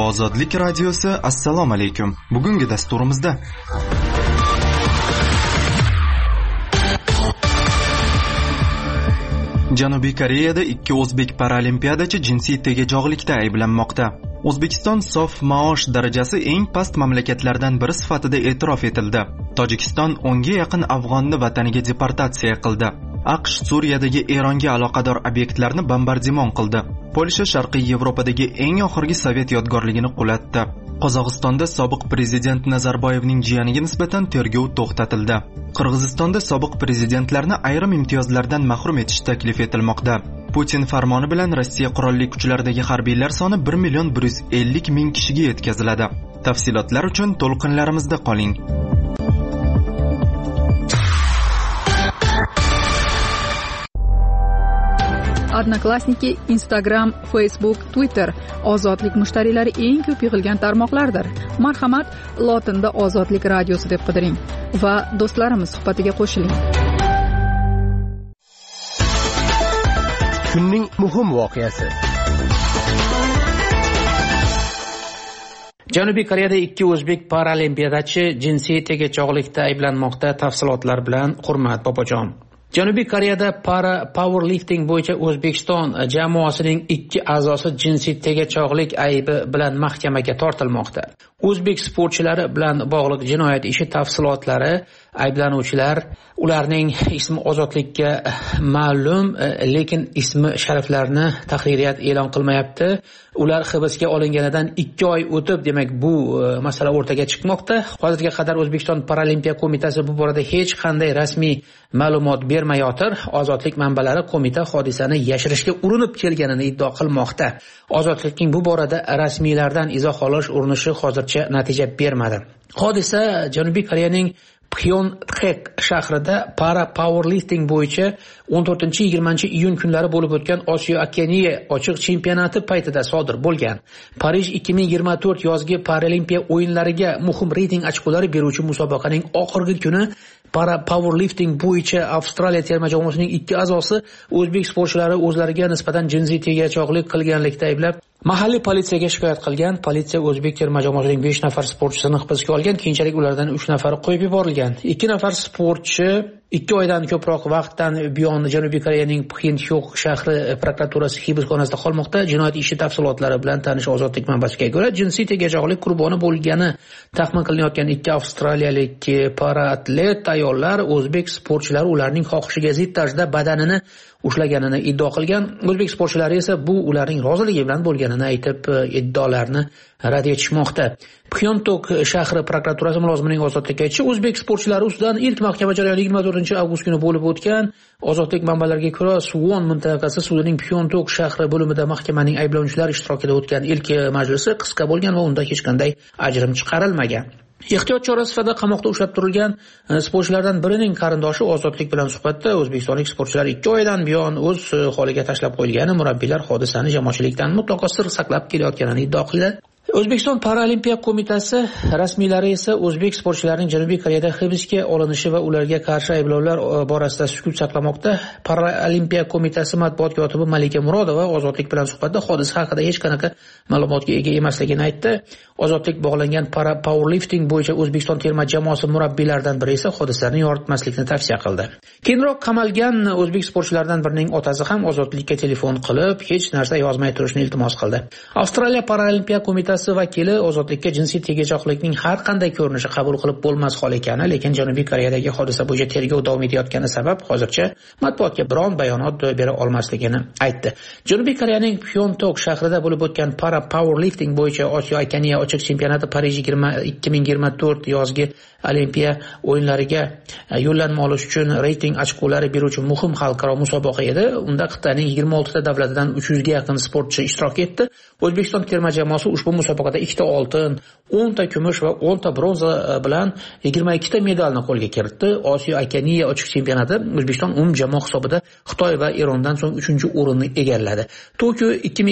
Ozodlik radiosi, assalomu alaykum. Bugungi dasturimizda Janubiy Koreyada ikki o'zbek paralimpiadachi jinsiy tegajog'likda ayblanmoqda. O'zbekiston sof maosh darajasi eng past mamlakatlardan biri sifatida e'tirof etildi. Tojikiston 10 ga yaqin afg'onni vataniga deportatsiya qildi. AQSh Suriyadagi Eronga aloqador obyektlarni bombardimon qildi. Polsha Sharqiy Yevropadagi eng oxirgi sovet yodgorligini qulatdi. Qozog'istonda sobiq prezident Nazarboyevning jiyaniga nisbatan tergov to'xtatildi. Qirg'izistonda sobiq prezidentlarni ayrim imtiyozlardan mahrum etish taklif etilmoqda. Putin farmoni bilan Rossiya qurolli kuchlaridagi harbiylar soni 1,150,000 kishiga yetkaziladi. Tafsilotlar uchun to'lqinlarimizda qoling. Odnoklassniki, Instagram, Facebook, Twitter ozodlik mushtariylari eng ko'p yig'ilgan tarmoqlardir. Marhamat, lotinda Ozodlik radiosi deb qidiring va do'stlarimiz suhbatiga qo'shiling. Kunning muhim voqeasi. Janubiy Koreyada ikki o'zbek paralimpiadachi jinsiy tegajog'likda ayblanmoqda. Tafsilotlar bilan Hurmat Bobojon. Janubiy Koreyada para powerlifting bo'yicha O'zbekiston jamoasining ikki a'zosi jinsiy tegajog'lik aybi bilan mahkamaga tortilmoqda. O'zbek sportchilari bilan bog'liq jinoyat ishi tafsilotlari, ayblanuvchilar, ularning ismi ozodlikka ma'lum, lekin ismi shariflarini tahririyat e'lon qilmayapti. Ular hibsga olinganidan 2 oy o'tib, demak bu masala o'rtaga chiqmoqda. Hozirga qadar O'zbekiston Paralimpiya qo'mitasi bu borada hech qanday rasmiy ma'lumot bermayotir. Ozodlik manbalari qo'mita hodisani yashirishga urinib kelganini iddao qilmoqda. Ozodlikning bu borada rasmiylardan izoh olish urinishi hozircha natija bermadi. Hodisa Janubiy Koreyaning Pyeongtaek shahrida para powerlifting bo'yicha 14-20 iyun kunlari bo'lib o'tgan Osiyo Okeniya ochiq chempionati paytida sodir bo'lgan. Parij 2024 yozgi paralimpiya o'yinlariga muhim reyting ochkolari beruvchi musobaqaning oxirgi kuni para powerlifting bo'yicha Avstraliya terma jamoasining ikki a'zosi o'zbek sportchilari o'zlariga nisbatan jinsiy tegajog'lik qilganlikda ayblab mahalliy politsiyaga shikoyat qilgan. Politsiya o'zbek terma jamoasining 5 nafar sportchisini hibsga olgan, keyinchalik ulardan 3 nafari qo'yib yuborilgan. 2 nafar sportchi 2 oydan ko'proq vaqtdan buyon Janubiy Koreyaning Pxentyok shahri prokuraturasi hibsxonasida qolmoqda. Jinoyat ishi tafsilotlari bilan tanish Ozodlik manbasiga ko'ra, jinsiy tegajog'lik qurboni bo'lgani taxmin qilinayotgan ikki avstraliyalik paraatlet ayollar o'zbek sportchilari ularning xohishiga zid tarzda badanini ushlaganini iddao qilgan. O'zbek sportchilari esa bu ularning roziligi bilan bo'lganini aytib, iddaolarni rad etishmoqda. Pxentyok shahri prokuraturasi mulozimining ozodlikka aytishi, o'zbek sportchilari ustidan ilk mahkama jarayoni 24-avgust kuni bo'lib o'tgan. Ozodlik manbalariga ko'ra, Suwon mintaqasi sudining Pxentyok shahri bo'limida mahkamaning ayblanuvchilar ishtirokida o'tgan ilk majlisi qisqa bo'lgan va unda hech qanday ajrim chiqarilmagan. Ehtiyot chorasi sifatida qamoqda ushlab turilgan sportchilardan birining qarindoshi Ozodlik bilan suhbatda o'zbekistonlik sportchilar 2 oydan buyon o'z holiga tashlab qo'yilgani, murabbiylar hodisani jamoatchilikdan mutlaqo sir saqlab kelayotganini iddao qildi. O'zbekiston Paralimpiya qo'mitasi rasmiylari esa o'zbek sportchilarining Janubiy Koreyada hibsga olinishi va ularga qarshi ayblovlar borasida sukut saqlamoqda. Paralimpiya qo'mitasi matbuot kotibi Malika Murodova Ozodlik bilan suhbatda hodisa haqida hech qanaqa ma'lumotga ega emasligini aytdi. Ozodlik bog'langan para powerlifting bo'yicha O'zbekiston terma jamoasi murabbiylaridan biri esa hodisani yoritmaslikni tavsiya qildi. Keyinroq qamalgan o'zbek sportchilaridan birining otasi ham Ozodlikka telefon qilib, hech narsa yozmay turishni iltimos qildi. Avstraliya Paralimpiya qo'mitasi vakili Ozodlikka jinsiy tegajog'likning har qanday ko'rinishi qabul qilib bo'lmas hol ekani, lekin Janubiy Koreyadagi hodisa bo'yicha tergov davom etayotgani sabab hozircha matbuotga biron bayonot bera olmasligini aytdi. Janubiy Koreyaning Pxentyok shahrida bo'lib o'tgan para powerlifting bo'yicha Osiyo Okeniya ochiq chempionati Parij 2024 yozgi Olimpiya o'yinlariga yo'llanma olish uchun reyting ochkolari beruvchi muhim xalqaro musobaqa edi. Unda Xitoyning 26 ta davlatidan 300 ga yaqin sportchi ishtirok etdi. O'zbekiston terma jamoasi ushbu musobaqada 2 ta oltin, 10 ta kumush va 10 ta bronza bilan 22 ta medalni qo'lga kiritdi. Osiyo Okeniya ochiq chempionati O'zbekiston umumjamoa hisobida Xitoy va Erondan so'ng 3-o'rinni egalladi. Tokio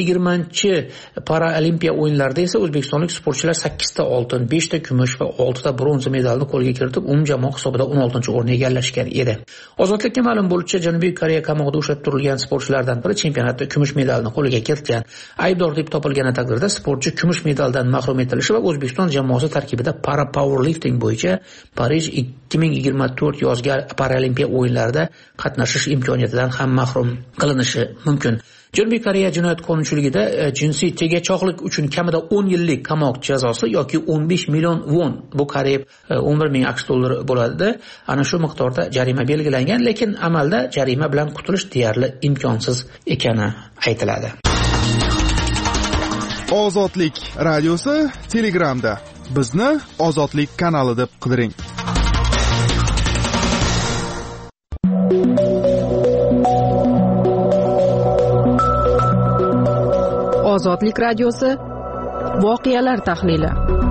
2020 Paralimpiya o'yinlarida esa o'zbekistonlik sportchilar 8 ta oltin, 5 ta kumush va 6 ta bronza medalni qo'lga kiritib, umumjamoa hisobida 16-o'rinni egallashgan edi. Ozodlikka ma'lum bo'lishicha, Janubiy Koreya qamoqda ushlab turilgan sportchilardan biri chempionatda kumush medalni qo'lga kiritgan. Aybdor deb topilgan taqdirda sportchi kumush kumush medaldan mahrum etilishi va O'zbekiston jamoasi tarkibida para powerlifting bo'yicha Parij 2024 yozgi paralimpiya o'yinlarida qatnashish imkoniyatidan ham mahrum qilinishi mumkin. Janubiy Koreya jinoyat qonunchiligida jinsiy tegajog'lik uchun kamida 10 yillik qamoq jazosi yoki 15 million won, bu qariyb 11 ming AQSh dollari bo'ladi. Ana shu miqdorda jarima belgilangan, lekin amalda jarima bilan qutulish deyarli imkonsiz ekani aytiladi. Ozodlik radiosi Telegramda. Bizni Ozodlik kanali deb qidiring. Ozodlik radiosi voqealar tahlili.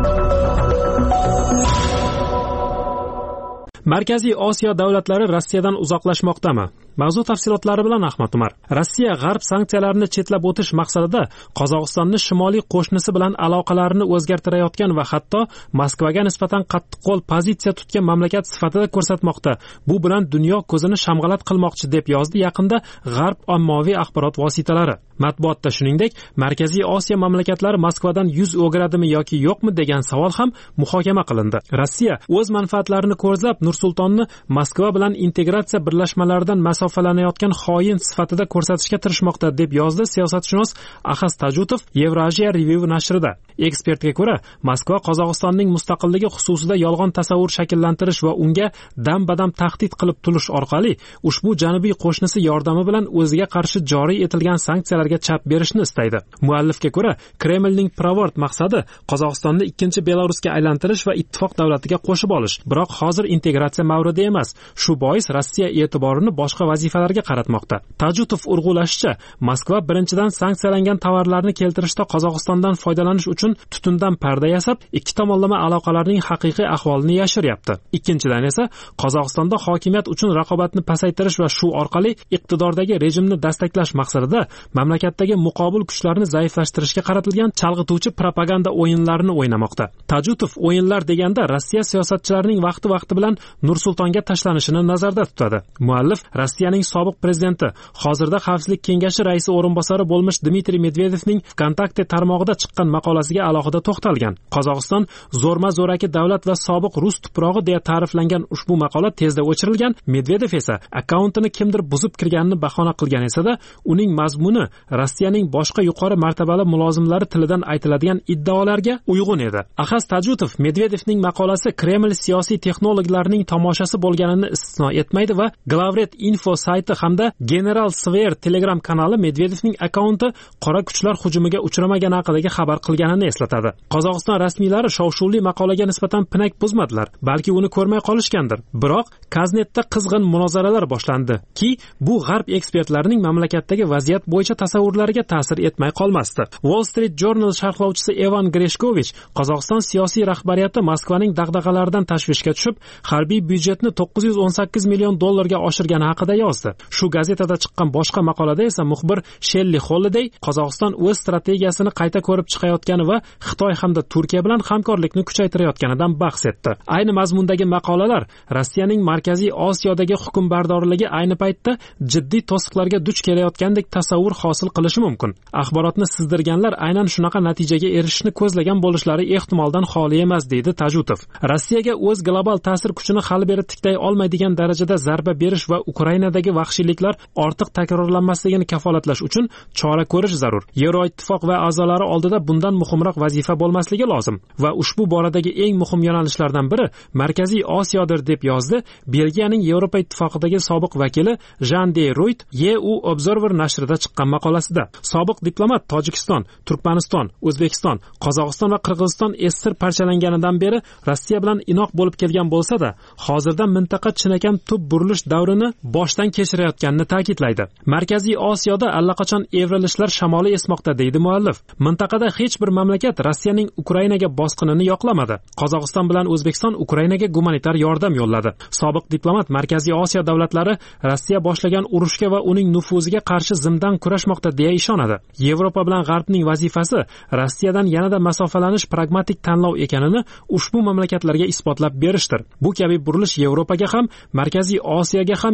Markaziy Osiyo davlatlari Rossiyadan uzoqlashmoqdami? Mavzu tafsilotlari bilan Ahmad Umar. Rossiya g'arb sanksiyalarini chetlab o'tish maqsadida Qozog'istonni shimoliy qo'shnisi bilan aloqalarini o'zgartirayotgan va hatto Moskvaga nisbatan qattiqqo'l pozitsiya tutgan mamlakat sifatida ko'rsatmoqda. Bu bilan dunyo ko'zini shamg'alat qilmoqchi deb yozdi yaqinda g'arb ommaviy axborot vositalari. Matbuotda shuningdek, Markaziy Osiyo mamlakatlari Moskvadan yuz o'giradimi yoki yo'qmi degan savol ham muhokama qilindi. Rossiya o'z manfaatlarini ko'zlab Nur-Sultonni Moskva bilan integratsiya birlashmalaridan masofalanayotgan xoin sifatida ko'rsatishga tirishmoqda deb yozdi siyosatshunos Axas Tajutov Eurasia Review nashrida. Ekspertga ko'ra, Moskva Qozog'istonning mustaqilligi xususida yolg'on tasavvur shakllantirish va unga dam-badam tahdid qilib turish orqali ushbu janubiy qo'shnisi yordami bilan o'ziga qarshi joriy etilgan sanksiyalarga chap berishni istaydi. Muallifga ko'ra, Kremlning pirovard maqsadi Qozog'istonni ikkinchi Belarusga aylantirish va ittifoq davlatiga qo'shib olish. Biroq hozir integratsiya mavridi emas. Shu bois Rossiya e'tiborini boshqa vazifalarga qaratmoqda. Tajutov urg'ulashicha, Moskva birinchidan sanksiyalangan tovarlarni keltirishda Qozog'istondan foydalanish uchun tutundan parda yasab, ikki tomonlama aloqalarning haqiqiy ahvolini yashiryapti. Ikkinchidan esa Qozog'istonda hokimiyat uchun raqobatni pasaytirish va shu orqali iqtidordagi rejimni dastaklash maqsadida mamlakatdagi muqobil kuchlarni zaiflashtirishga qaratilgan chalg'ituvchi propaganda o'yinlarini o'ynamoqda. Tajutov o'yinlar deganda Rossiya siyosatchilarining vaqti bilan Nur-Sultonga tashlanishini nazarda tutadi. Muallif Rossiyaning sobiq prezidenti, hozirda Xavfsizlik kengashi raisi o'rinbosari bo'lmish Dmitriy Medvedevning Kontakte tarmog'ida chiqqan maqolasiga alohida to'xtalgan. Qozog'iston zo'rma-zo'raki davlat va sobiq rus tuprog'i deya ta'riflangan ushbu maqola tezda o'chirilgan. Medvedev esa akkauntini kimdir buzib kirganini bahona qilgan esa-da, uning mazmuni Rossiyaning boshqa yuqori martabali mulozimlari tilidan aytiladigan iddaolarga uyg'un edi. Axas Tajutov Medvedevning maqolasi Kreml siyosiy texnologlarining tomoshasi bo'lganini istisno etmaydi va Glavret info sayti hamda General Sver Telegram kanali Medvedevning akkaunti qora kuchlar hujumiga uchramagan haqidagi xabar qilganini eslatadi. Qozog'iston rasmiylari shov-shuvli maqolaga nisbatan pinak buzmadilar, balki uni ko'rmay qolishgandir. Biroq Kaznetda qizg'in munozaralar boshlandi ki, bu g'arb ekspertlarining mamlakatdagi vaziyat bo'yicha tasavvurlariga ta'sir etmay qolmasdi. Wall Street Journal sharhlovchisi Evan Greshkovich Qozog'iston siyosiy rahbariyati Moskvaning dag'dag'alaridan tashvishga tushib, harbiy byudjetni 918 million dollarga oshirgani haqida yozdi. Shu gazetada chiqqan boshqa maqolada esa muxbir Shelly Holiday Qozog'iston o'z strategiyasini qayta ko'rib chiqayotgani va Xitoy hamda Turkiya bilan hamkorlikni kuchaytirayotganidan bahs etdi. Ayni mazmundagi maqolalar Rossiyaning Markaziy Osiyodagi hukmbardorligi ayni paytda jiddiy to'siqlarga duch kelayotgandek tasavvur hosil qilishi mumkin. Axborotni sizdirganlar aynan shunaqa natijaga erishishni ko'zlagan bo'lishlari ehtimoldan xoli emas, deydi Tajutov. Rossiyaga o'z global ta'sir kuchini hali beri tiklay olmaydigan darajada zarba berish va Ukrainadagi vahshiyliklar ortiq takrorlanmasligini kafolatlash uchun chora ko'rish zarur. Yevroittifoq va a'zolari oldida bundan muhimroq vazifa bo'lmasligi lozim va ushbu boradagi eng muhim yo'nalishlardan biri Markaziy Osiyodir, deb yozdi Belgiyaning Yevropa ittifoqidagi sobiq vakili Jean de Ruyt EU Observer nashrida chiqqan maqolasida. Sobiq diplomat Tojikiston, Turkmaniston, O'zbekiston, Qozog'iston va Qirg'iziston estir parchalanganidan beri Rossiya bilan inoq bo'lib kelgan bo'lsa-da, hozirda mintaqa chinakam tub burilish davrini boshdan kechirayotganini ta'kidlaydi. Markaziy Osiyoda allaqachon evrilishlar shamoli esmoqda, deydi muallif. Mintaqada hech bir mamlakat Rossiyaning Ukrainaga bosqinini yoqlamadi. Qozog'iston bilan O'zbekiston Ukrainaga gumanitar yordam yo'lladi. Sobiq diplomat Markaziy Osiyo davlatlari Rossiya boshlagan urushga va uning nufuziga qarshi zimdan kurashmoqda deya ishonadi. Yevropa bilan G'arbning vazifasi Rossiyadan yanada masofalanish pragmatik tanlov ekanini ushbu mamlakatlarga isbotlab berishdir. Bu kabi burilish Yevropaga ham, Markaziy Osiyoga ham geosiyosiy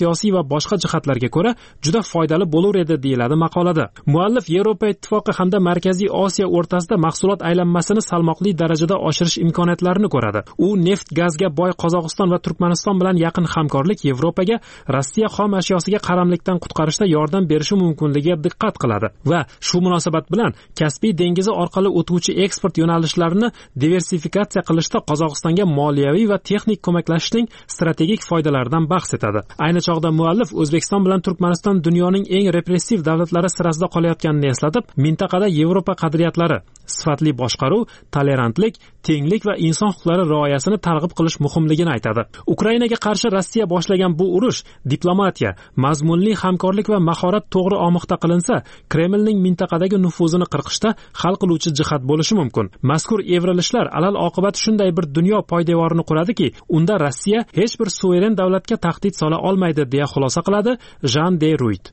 siyosiy va boshqa jihatlarga ko'ra juda foydali bo'lar edi, deyiladi maqolada. Muallif Yevropa Ittifoqi hamda Markaziy Osiyo o'rtasida mahsulot aylanmasini salmoqli darajada oshirish imkoniyatlarini ko'radi. U neft gazga boy Qozog'iston va Turkmaniston bilan yaqin hamkorlik Yevropaga Rossiya xom ashyosiga qaramlikdan qutqarishda yordam berishi mumkinligiga diqqat qiladi va shu munosabat bilan Kaspiy dengizi orqali o'tuvchi eksport yo'nalishlarini diversifikatsiya qilishda Qozog'istonga moliyaviy va texnik ko'maklashishning strategik foydalaridan bahs etadi. Ayni chog'da muallif O'zbekiston bilan Turkmaniston dunyoning eng repressiv davlatlari sirasida qolayotganini eslatib, mintaqada Yevropa qadriyatlari, sifatli boshqaruv, tolerantlik, tenglik va inson huquqlari rioyasini targ'ib qilish muhimligini aytadi. Ukrainaga qarshi Rossiya boshlagan bu urush diplomatiya, mazmunli hamkorlik va mahorat to'g'ri omoqda qilinsa, Kremlning mintaqadagi nufuzini qirqishda hal qiluvchi jihat bo'lishi mumkin. Mazkur evrilishlar alal oqibat shunday bir dunyo poydevorini quradiki, unda Rossiya hech bir suveren davlatga tahdid sola olmaydi, deya xulosa qiladi Jean de Ruit.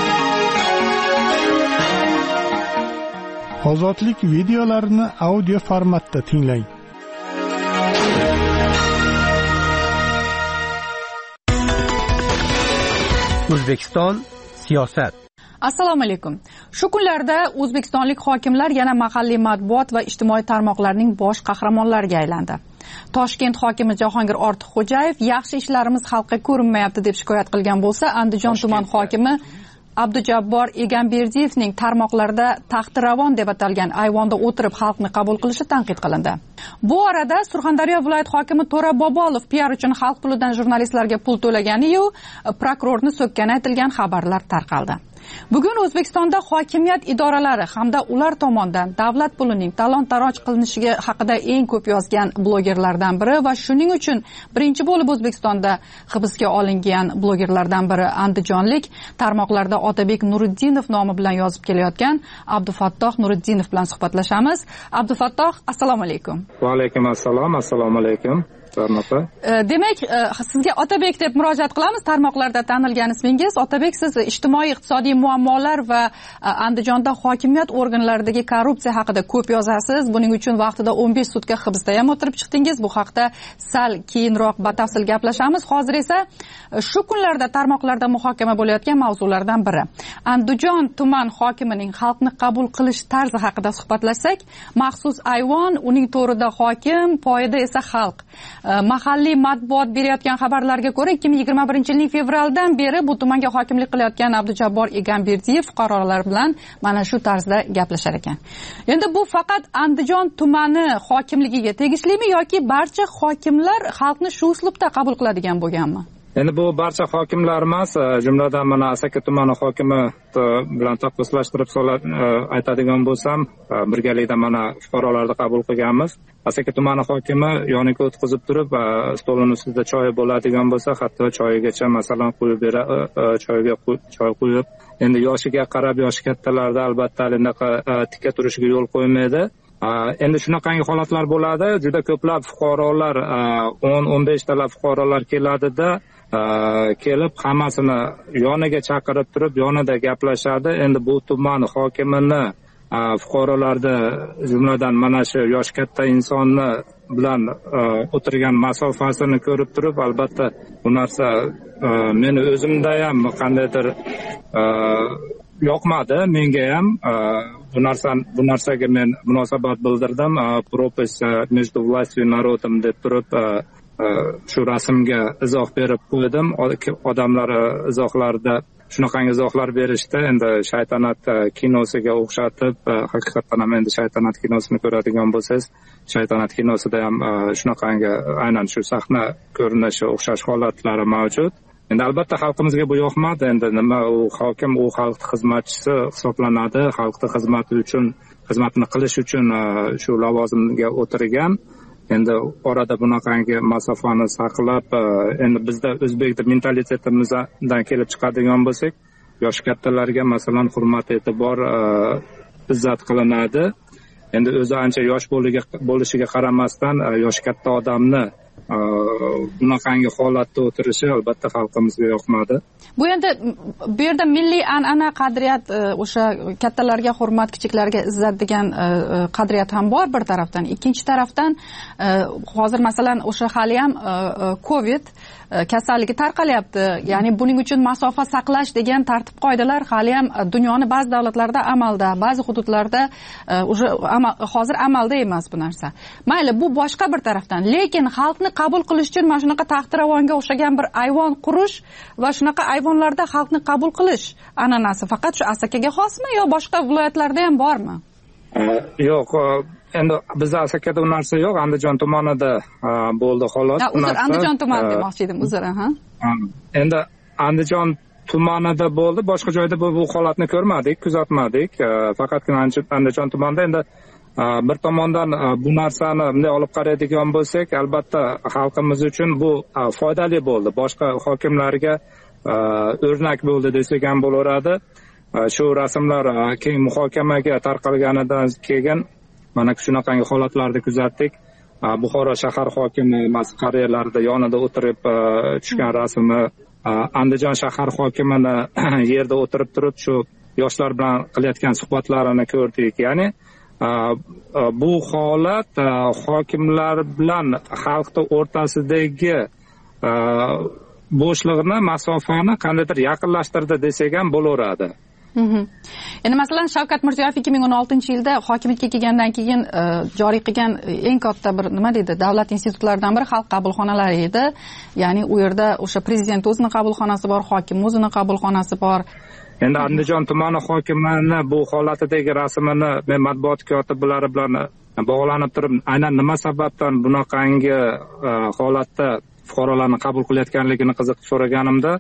Ozodlik videolarini audio formatda tinglang. O'zbekiston siyosat. Assalomu alaykum. Shu kunlarda o'zbekistonlik hokimlar yana mahalliy matbuot va ijtimoiy tarmoqlarning bosh qahramonlariga aylandi. Toshkent hokimi Jahongir Ortiqxo'jayev yaxshi ishlarimiz xalqqa ko'rinmayapti deb shikoyat qilgan bo'lsa, Andijon tuman hokimi Abdujabbor Egamberdiyevning tarmoqlarda taxtiravon deb atalgan ayvonda o'tirib xalqni qabul qilishi tanqid qilindi. Bu orada Surxondaryo viloyat hokimi To'ra Bobolov PR uchun xalq pulidan jurnalistlarga pul to'lagani-yu, prokurorni so'kkani aytilgan xabarlar tarqaldi. Bugun O'zbekistonda hokimiyat idoralari hamda ular tomonidan davlat pulining talon-taroj qilinishiga haqida eng ko'p yozgan blogerlardan biri va shuning uchun birinchi bo'lib O'zbekistonda hibsga olingan blogerlardan biri andijonlik tarmoqlarda Otabek Nuriddinov nomi bilan yozib kelayotgan Abdufattoh Nuriddinov bilan suhbatlashamiz. Abdufattoh, assalomu alaykum. Va alaykum assalom, assalomu alaykum. Demak, sizga Otabek deb murojaat qilamiz. Tarmoqlarda tanilgan ismingiz. Otabek, siz ijtimoiy iqtisodiy muammolar va Andijonda hokimiyat organlaridagi korrupsiya haqida ko'p yozasiz. Buning uchun vaqtida 15 sutka hibsda ham o'tirib chiqdingiz. Bu haqda sal keyinroq batafsil gaplashamiz. Hozir esa shu kunlarda tarmoqlarda muhokama bo'layotgan mavzulardan biri. Andijon tuman hokimining xalqni qabul qilish tarzi haqida suhbatlashsak, maxsus ayvon, uning to'rida hokim, poyida esa xalq. Mahalliy matbuot berayotgan xabarlarga ko'ra 2021-yilning fevraldan beri bu tumanga hokimlik qilayotgan Abdujabbor Egamberdiyev fuqarolar bilan mana shu tarzda gaplashar ekan. Endi bu faqat Andijon tumani hokimligiga tegishlimi yoki barcha hokimlar xalqni shu uslubda qabul qiladigan bo'lganmi? Endi bu barcha hokimlar emas, jumladan mana Asaka tumani hokimi bilan taqqoslashtirib aytadigan bo'lsam, birgalikda mana fuqarolarni qabul qilganmiz. Asaka tumani hokimi yoniga o'tkazib turib, stolning ustida choy bo'ladigan bo'lsa, hatto choyigacha masalan qo'yib choyga choy qo'yib, endi yoshiga qarab, yoshi kattalarda albatta tikka turishiga yo'l qo'ymaydi. Endi shunaqangi holatlar bo'ladi. Juda ko'plab fuqarolar 10-15 talab fuqarolar keladida, kelib hammasini yoniga chaqirib turib, yonida gaplashadi. Endi bu tuman hokimini fuqarolarni jumladan mana shu yosh katta insonni bilan o'tirgan masofasini ko'rib turib, albatta bu narsa meni o'zimda ham qandaydir yoqmadi, menga ham bu narsaga men munosabat bildirdim. Propis между властью и народом deb turib shu rasmga izoh berib qo'ydim. Odamlar izohlarda shunaqangi izohlar berishdi. Endi shaytanat kinosiga o'xshatib, haqiqatan ham endi shaytanat kinosini ko'radigan bo'lsangiz, shaytanat kinosida ham shunaqangi aynan shu sahna ko'rinishi o'xshash holatlari mavjud. Endi albatta xalqimizga bu yoqmadi. Endi nima, u hokim, u xalq xizmatchisi hisoblanadi. Xalqni xizmatini qilish uchun shu lavozimga o'tirgan. Endi orada bunaqangi masofani saqlab, endi bizda o'zbek mentalitetimizdan kelib chiqadigan bo'lsak, yosh kattalarga masalan hurmat, e'tibor, izzat qilinadi. Endi o'zi ancha yosh bo'lishiga qaramasdan yosh katta odamni bunaqangi holatda o'tirishi albatta xalqimizga yoqmadi. Bu endi bu yerda milliy an'ana qadriyat, o'sha kattalarga hurmat, kichiklarga izzat degan qadriyat ham bor bir tarafdan. Ikkinchi tarafdan hozir masalan o'sha hali ham Covid kasalligi tarqalyapti. Ya'ni buning uchun masofa saqlash degan tartib-qoidalar hali ham dunyoni ba'zi davlatlarda amalda, ba'zi hududlarda hozir amalda emas bu narsa. Mayli, bu boshqa bir tarafdan. Lekin xalqni qabul qilish uchun mana shunaqa taxtiravonga o'xshagan bir ayvon qurish va shunaqa ayvonlarda xalqni qabul qilish an'anasi faqat shu Asakaga xosmi yo boshqa viloyatlarda ham bormi? Yo'q, endi bizda Asakada bu narsa yo'q, Andijon tumanida bo'ldi xolos. Uzr, Andijon tumani demoqchi edim, uzr, Endi Andijon tumanida bo'ldi, boshqa joyda bu holatni ko'rmadik, kuzatmadik. Faqatgina Andijon tumanida. Endi bir tomondan bu narsani bunday olib qaraydigan bo'lsak, albatta xalqimiz uchun bu foydali bo'ldi. Boshqa hokimlarga o'rnak bo'ldi desak ham bo'laveradi. Shu rasmlar keng muhokamaga tarqalganidan keyin mana shunaqangi holatlarni kuzatdik. Buxoro shahar hokimi masqariyalarida yonida o'tirib tushgan rasmi, Andijon shahar hokimini yerda o'tirib turib shu yoshlar bilan qilayotgan suhbatlarini ko'rdik. Ya'ni bu holat hokimlar bilan xalqning o'rtasidagi bo'shliqni, masofani qandaydir yaqinlashtirdi desak ham bo'laveradi. Endi masalan Shavkat Mirziyoyev 2016-yilda hokimlikka kelgandan keyin joriy qilgan eng katta bir nima deydi, davlat institutlaridan biri xalq qabulxonalari edi. Ya'ni u yerda o'sha prezident o'zining qabulxonasi bor, hokim o'zining qabulxonasi bor. Endi Andijon tumani hokimini bu holatidagi rasmini men matbuot kotiblari bilan bog'lanib turib, aynan nima sababdan bunaqangi holatda fuqarolarni qabul qilayotganligini qiziqib so'raganimda,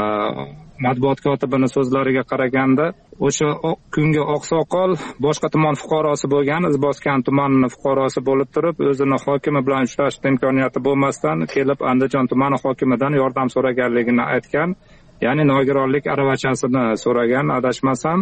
matbuot kotibini so'zlariga qaraganda, o'sha kungi oqsoqol boshqa tuman fuqarosi bo'lgan, Izboskan tumanining fuqarosi bo'lib turib, o'zini hokimi bilan uchrashish imkoniyati bo'lmasdan kelib Andijon tumani hokimidan yordam so'raganligini aytgan. Ya'ni nogironlik aravachasini so'ragan, adashmasam.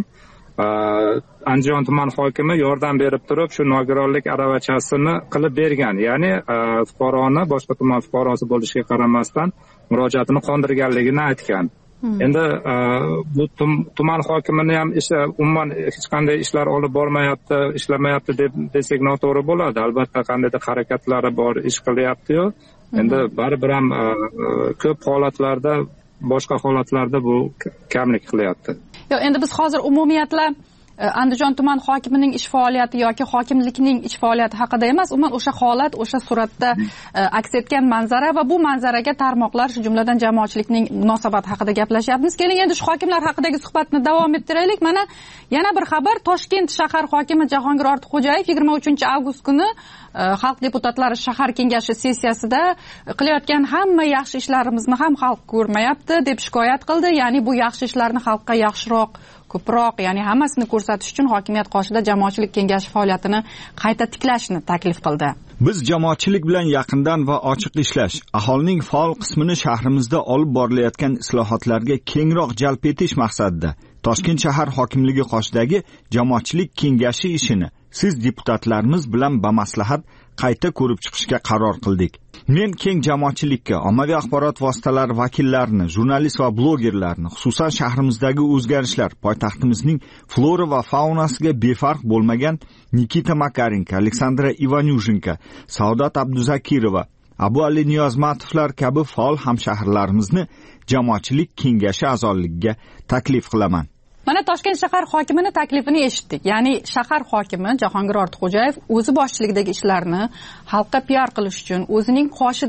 Andijon tuman hokimi yordam berib turib, shu nogironlik aravachasini qilib bergan. Ya'ni fuqaroni boshqa tuman fuqarosi bo'lishiga qaramasdan murojaatini qondirganligini aytgan. Endi bu tuman hokimini ham umuman hech qanday ishlar olib bormayapti, ishlamayapti deb desak noto'g'ri bo'ladi. Albatta qandaydir harakatlari bor, ish qilyapti-yu. Endi baribir ham ko'p holatlarda, boshqa holatlarda bu kamlik qilyapti. Yo'q, endi biz hozir umumiyatla Andijon tuman hokimining ish faoliyati yoki hokimlikning ish faoliyati haqida emas, umuman o'sha holat, o'sha suratda aks etgan manzara va bu manzaraga tarmoqlar, shu jumladan jamoatchilikning munosabati haqida gaplashyapmiz. Keling, endi shu hokimlar haqidagi suhbatni davom ettiraylik. Mana yana bir xabar, Toshkent shahar hokimi Jahongir Ortiqxo'jayev 23-avgust kuni xalq deputatlari shahar kengashi sessiyasida qilayotgan hamma yaxshi ishlarimizni ham xalq ko'rmayapti deb shikoyat qildi. Ya'ni bu yaxshi ishlarni xalqqa yaxshiroq, ko'proq, ya'ni hammasini ko'rsatish uchun hokimiyat qoshida jamoatchilik kengashi faoliyatini qayta tiklashni taklif qildi. Biz jamoatchilik bilan yaqindan va ochiq ishlash, aholining faol qismini shahrimizda olib borilayotgan islohotlarga kengroq jalb etish maqsadida Toshkent shahar hokimligi qoshidagi jamoatchilik kengashi ishini siz deputatlarimiz bilan bamaslahat qayta ko'rib chiqishga qaror qildik. Men keng jamoatchilikka, ommaviy axborot vositalari vakillarini, jurnalist va blogerlarni, xususan shahrimizdagi o'zgarishlar, poytaxtimizning flora va faunasiga befarq bo'lmagan Nikita Makarenko, Aleksandra Ivanyushenko, Saodat Abduzakirova, Abu Ali Niyozmatovlar kabi faol hamshaharlarimizni jamoatchilik kengashi a'zoligiga taklif qilaman. Mana Toshkent shahar hokimining taklifini eshitdik. Ya'ni shahar hokimi Jahongir Ortiqxo'jayev o'zi boshchiligidagi ishlarni xalqqa PR qilish uchun o'zining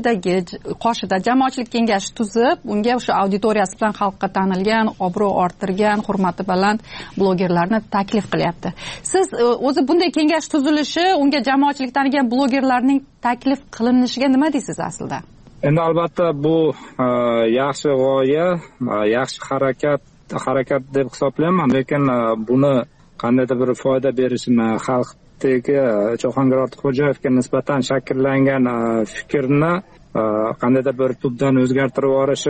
qoshida jamoatchilik kengashi tuzib, unga o'sha auditoriyasi bilan xalqqa tanilgan, obro' orttirgan, hurmati baland blogerlarni taklif qilyapti. Siz o'zi bunday kengash tuzilishi, unga jamoatchilik tanigan blogerlarning taklif qilinishiga nima deysiz aslida? Endi albatta bu yaxshi g'oya, yaxshi harakat deb hisoblayman, lekin buni qandaydir bir foyda berishini, xalqdagi Jahongir Ortiqxo'jayevga nisbatan shakllangan fikrni qandaydir bir tubdan o'zgartirib yuborishi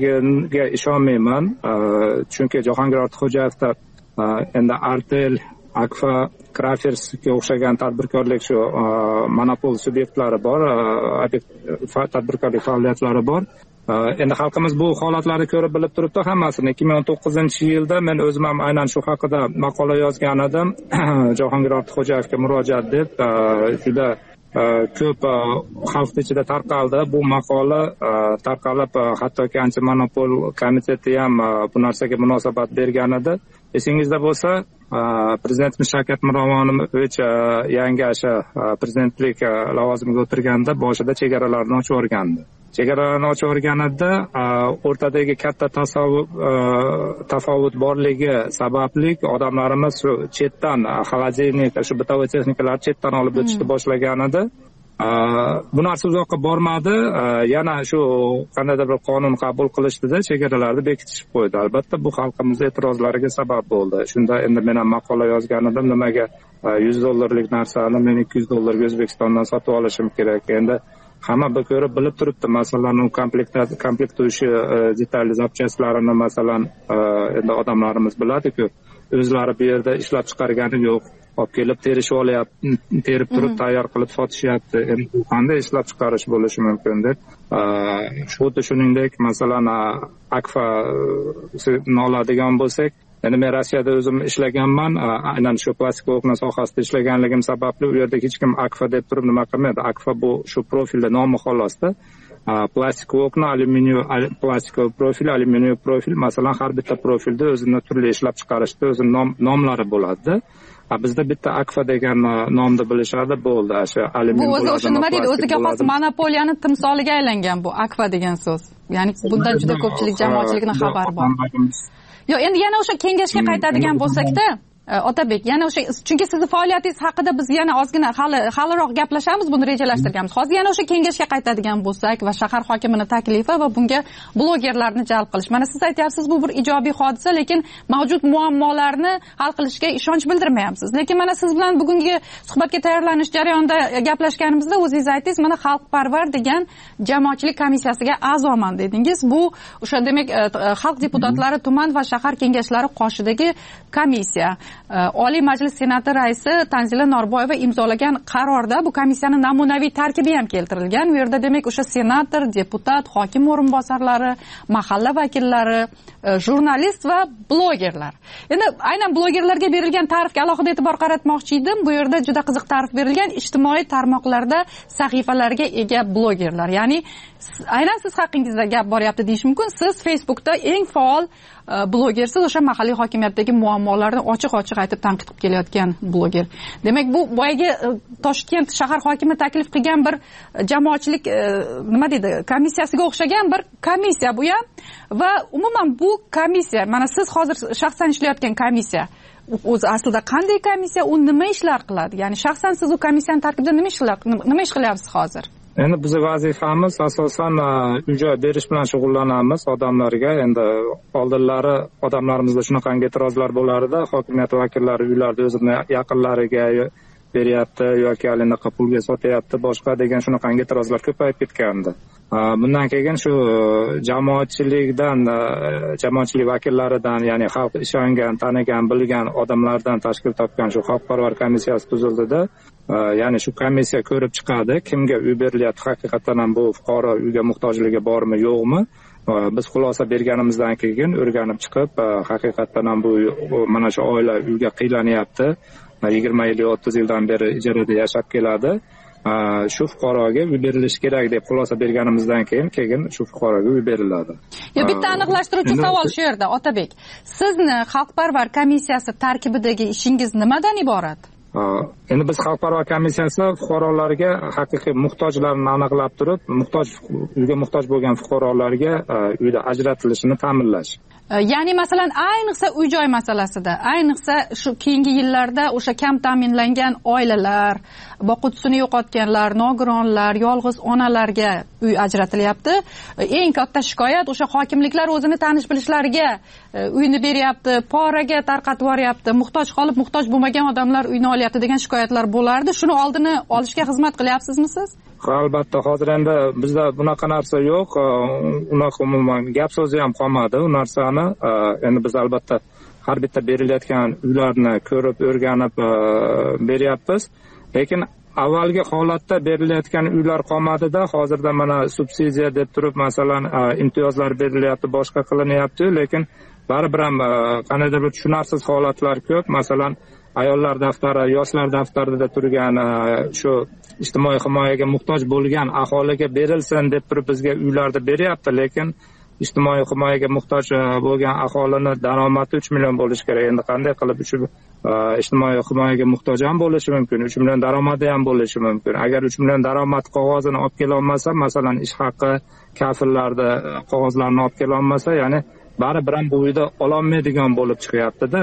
mumkinligiga ishonmayman. Chunki Jahongir Ortiqxo'jayevda endi Artel Akfa Crafers-ga o'xshagan tadbirkorlik shu monopol subyektlari bor, tadbirkorlik faoliyatlari bor. Endi xalqimiz bu holatlarni ko'rib bilib turibdi hammasini. 2019-yilda men o'zim ham aynan shu haqida maqola yozgan edim. Jahongir Ortiqxo'jayevga murojaat deb juda ko'p xalq ichida tarqaldi. Bu maqola tarqalib, hattoki anti-monopol komiteti ham bu narsaga munosabat bergan edi. Esingizda bo'lsa, prezidentimiz Shavkat Miromonovich yangi prezidentlik lavozimiga o'tirganda boshida chegaralarni ochib o'rgandi. Chegaralarni ochib o'rganida o'rtadagi katta tafovut borligi sababli odamlarimiz shu chetdan xolodilnik, shu bitovoy texnikalarni chetdan olib o'tishni boshlagan edi. Bu narsa uzoqqa bormadi. Yana shu qandaydir bir qonun qabul qilishdida chegaralarni bekitishib qo'ydi. Albatta bu xalqimiz e'tirozlariga sabab bo'ldi. Shunda endi men ham maqola yozgan edim, nimaga $100 narsani men $200 O'zbekistondan sotib olishim kerak. Endi hamma ko'rib bilib turibdi, masalan, u komplektuющий detalli zapchastlarini masalan endi odamlarimiz biladi-ku, o'zlari bu yerda ishlab chiqargani yo'q. Olib kelib terishib olyapti, terib turib tayyor qilib sotishyapti. Endi bu qanday ishlab chiqarish bo'lishi mumkin deb. Xuddi shuningdek, masalan, Akfa oladigan bo'lsak, endi men Rossiyada o'zim ishlaganman, aynan shu plastik okna sohasida ishlaganligim sababli u yerda hech kim Akfa deb turib nima qilmaydi. Akfa bu shu profilda nomi xolosda. Plastik okna, plastikoviy profil, alyuminiy profil, masalan, har bitta profilda o'zini turli ishlab chiqarishda o'zi nomlari bo'ladi. Bizda bitta Akfa degan nomni bilishadi, bo'ldi. Bu o'zi nima deydi, o'ziga xos monopoliyani timsoliga aylangan bu Akfa degan so'z. Ya'ni bundan juda ko'pchilik jamoatchilikning xabari bor. Yo, endi yana o'sha kengashga qaytadigan bo'lsak-da, Otabek, yana o'sha, chunki sizning faoliyatingiz haqida biz yana ozgina haliroq gaplashamiz, buni rejalashtirganmiz. Hozir yana o'sha kengashga qaytadigan bo'lsak va shahar hokimining taklifi va bunga blogerlarni jalb qilish. Mana siz aytyapsiz, bu bir ijobiy hodisa, lekin mavjud muammolarni hal qilishga ishonch bildirmayapsiz. Lekin mana siz bilan bugungi suhbatga tayyorlanish jarayonida gaplashganimizda o'zingiz aytdingiz, mana Xalqparvar degan jamoatchilik komissiyasiga a'zoman dedingiz. Bu o'sha demak xalq deputatlari tuman va shahar kengashlari qoshidagi komissiya. Oliy Majlis Senati raisi Tanzila Norboyeva imzolagan qarorda bu komissiyaning namunaviy tarkibi ham keltirilgan. Bu yerda demak o'sha senator, deputat, hokim o'rinbosarlari, mahalla vakillari, jurnalist va blogerlar. Endi aynan blogerlarga berilgan ta'rifga alohida e'tibor qaratmoqchi edim. Bu yerda juda qiziq ta'rif berilgan, ijtimoiy tarmoqlarda sahifalarga ega blogerlar. Ya'ni aynan siz haqingizda gap boryapti deyish mumkin. Siz Facebookda eng faol blogersiz, o'sha mahalliy hokimiyatdagi muammolarni ochiq-ochiq aytib tanqid qilib kelayotgan bloger. Demak, bu boyagi Toshkent shahar hokimi taklif qilgan bir jamoatchilik nima deydi, komissiyasiga o'xshagan bir komissiya bu ham. Va umuman bu komissiya, mana siz hozir shaxsan ishlayotgan komissiya, o'zi aslida qanday komissiya, u nima ishlar qiladi? Ya'ni shaxsan siz u komissiyani tarkibida nima ish qilyapsiz hozir? Endi bizning vazifamiz asosan uy-joy berish bilan shug'ullanamiz odamlarga. Endi oldinlari odamlarimizda shunaqangi e'tirozlar bo'lardi, hokimiyat vakillari uylarni o'zini yaqinlariga beryapti yoki allanaqa pulga sotyapti, boshqa degan shunaqangi e'tirozlar ko'payib ketgandi. Bundan keyin shu jamoatchilik vakillaridan, ya'ni xalq ishongan, tanigan, bilgan odamlardan tashkil topgan shu Xalqparvar komissiyasi tuzildida. Ya'ni shu komissiya ko'rib chiqadi, kimga uy berilyapti, haqiqatan ham bu fuqaro uyga muhtojligi bormi, yo'qmi? Biz xulosa berganimizdan keyin o'rganib chiqib, haqiqatan ham bu mana shu oila uyga qiylanyapti. 20 yil, 30 yildan beri ijarada yashab keladi. Shu fuqaroga uy berilishi kerak deb xulosa berganimizdan keyin shu fuqaroga uy beriladi. Bitta aniqlashtiruvchi savol shu yerda, Otabek. Sizni Xalqparvar komissiyasi tarkibidagi ishingiz nimadan iborat? Endi biz Xalqparvar komissiyasi fuqarolarga haqiqiy muhtojlarni aniqlab turib, uyga muhtoj bo'lgan fuqarolarga uyda ajratilishini ta'minlash. Ya'ni masalan, ayniqsa uy-joy masalasida, ayniqsa shu keyingi yillarda o'sha kam ta'minlangan oilalar, boquvchisini yo'qotganlar, nogironlar, yolg'iz onalarga uy ajratilyapti. Eng katta shikoyat o'sha hokimliklar o'zini tanish bilishlariga uyni beryapti, poraga tarqatib yuboryapti, muhtoj qolib, muhtoj bo'lmagan odamlar uyni olyapti degan shikoyatlar bo'lardi. Shuni oldini olishga xizmat qilyapsizmi siz? Albatta, hozir endi bizda bunaqa narsa yo'q. Unaqa umuman gap so'zi ham qolmadi u narsani. Endi biz albatta har bitta berilayotgan uylarni ko'rib o'rganib beryapmiz. Lekin avvalgi holatda berilayotgan uylar qomadida hozirda mana subsidiya deb turib masalan imtiyozlar berilyapti, boshqa qilinyapti, lekin baribir ham qanaqadir bir tushunarsiz holatlar ko'p. Masalan, ayollar daftari, yoshlar daftarida turgan shu ijtimoiy himoyaga muhtoj bo'lgan aholiga berilsin deb turib bizga uylarni beryapti, lekin ijtimoiy himoyaga muhtoj bo'lgan aholini daromadi 3 million bo'lishi kerak. Endi qanday qilib ijtimoiy himoyaga muhtoj ham bo'lishi mumkin, 3 million daromadi ham bo'lishi mumkin. Agar 3 million daromad qog'ozini olib kela olmasa, masalan ish haqi, kafillarni qog'ozlarini olib kela olmasa, ya'ni baribir ham bu uyda ololmaydigan bo'lib chiqyapti-da.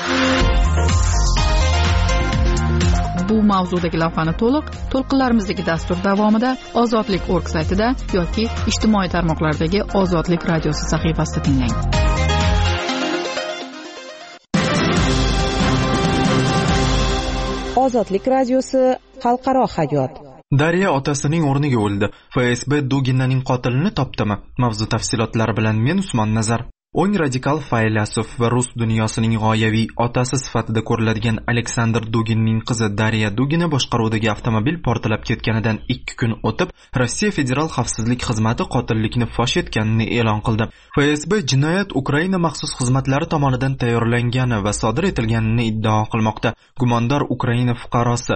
Bu mavzudagi lavhani to'lqinlarimizdagi dastur davomida ozodlik.org saytida yoki ijtimoiy tarmoqlardagi Ozodlik radiosi sahifasida tinglang. Ozodlik radiosi xalqaro hayot. Darya otasining o'rniga o'ldi. FSB Duginning qotilini topdimi? Mavzu tafsilotlari bilan men Usmon Nazar. O'ng radikal faylasuf va rus dunyosining g'oyaviy otasi sifatida ko'riladigan Aleksandr Duginning qizi Darya Dugina boshqaruvidagi avtomobil portlab ketganidan 2 kun o'tib, Rossiya Federal xavfsizlik xizmati qotillikni fosh etganini e'lon qildi. FSB jinoyat Ukraina maxsus xizmatlari tomonidan tayyorlangani va sodir etilganini iddao qilmoqda. Gumondor Ukraina fuqarosi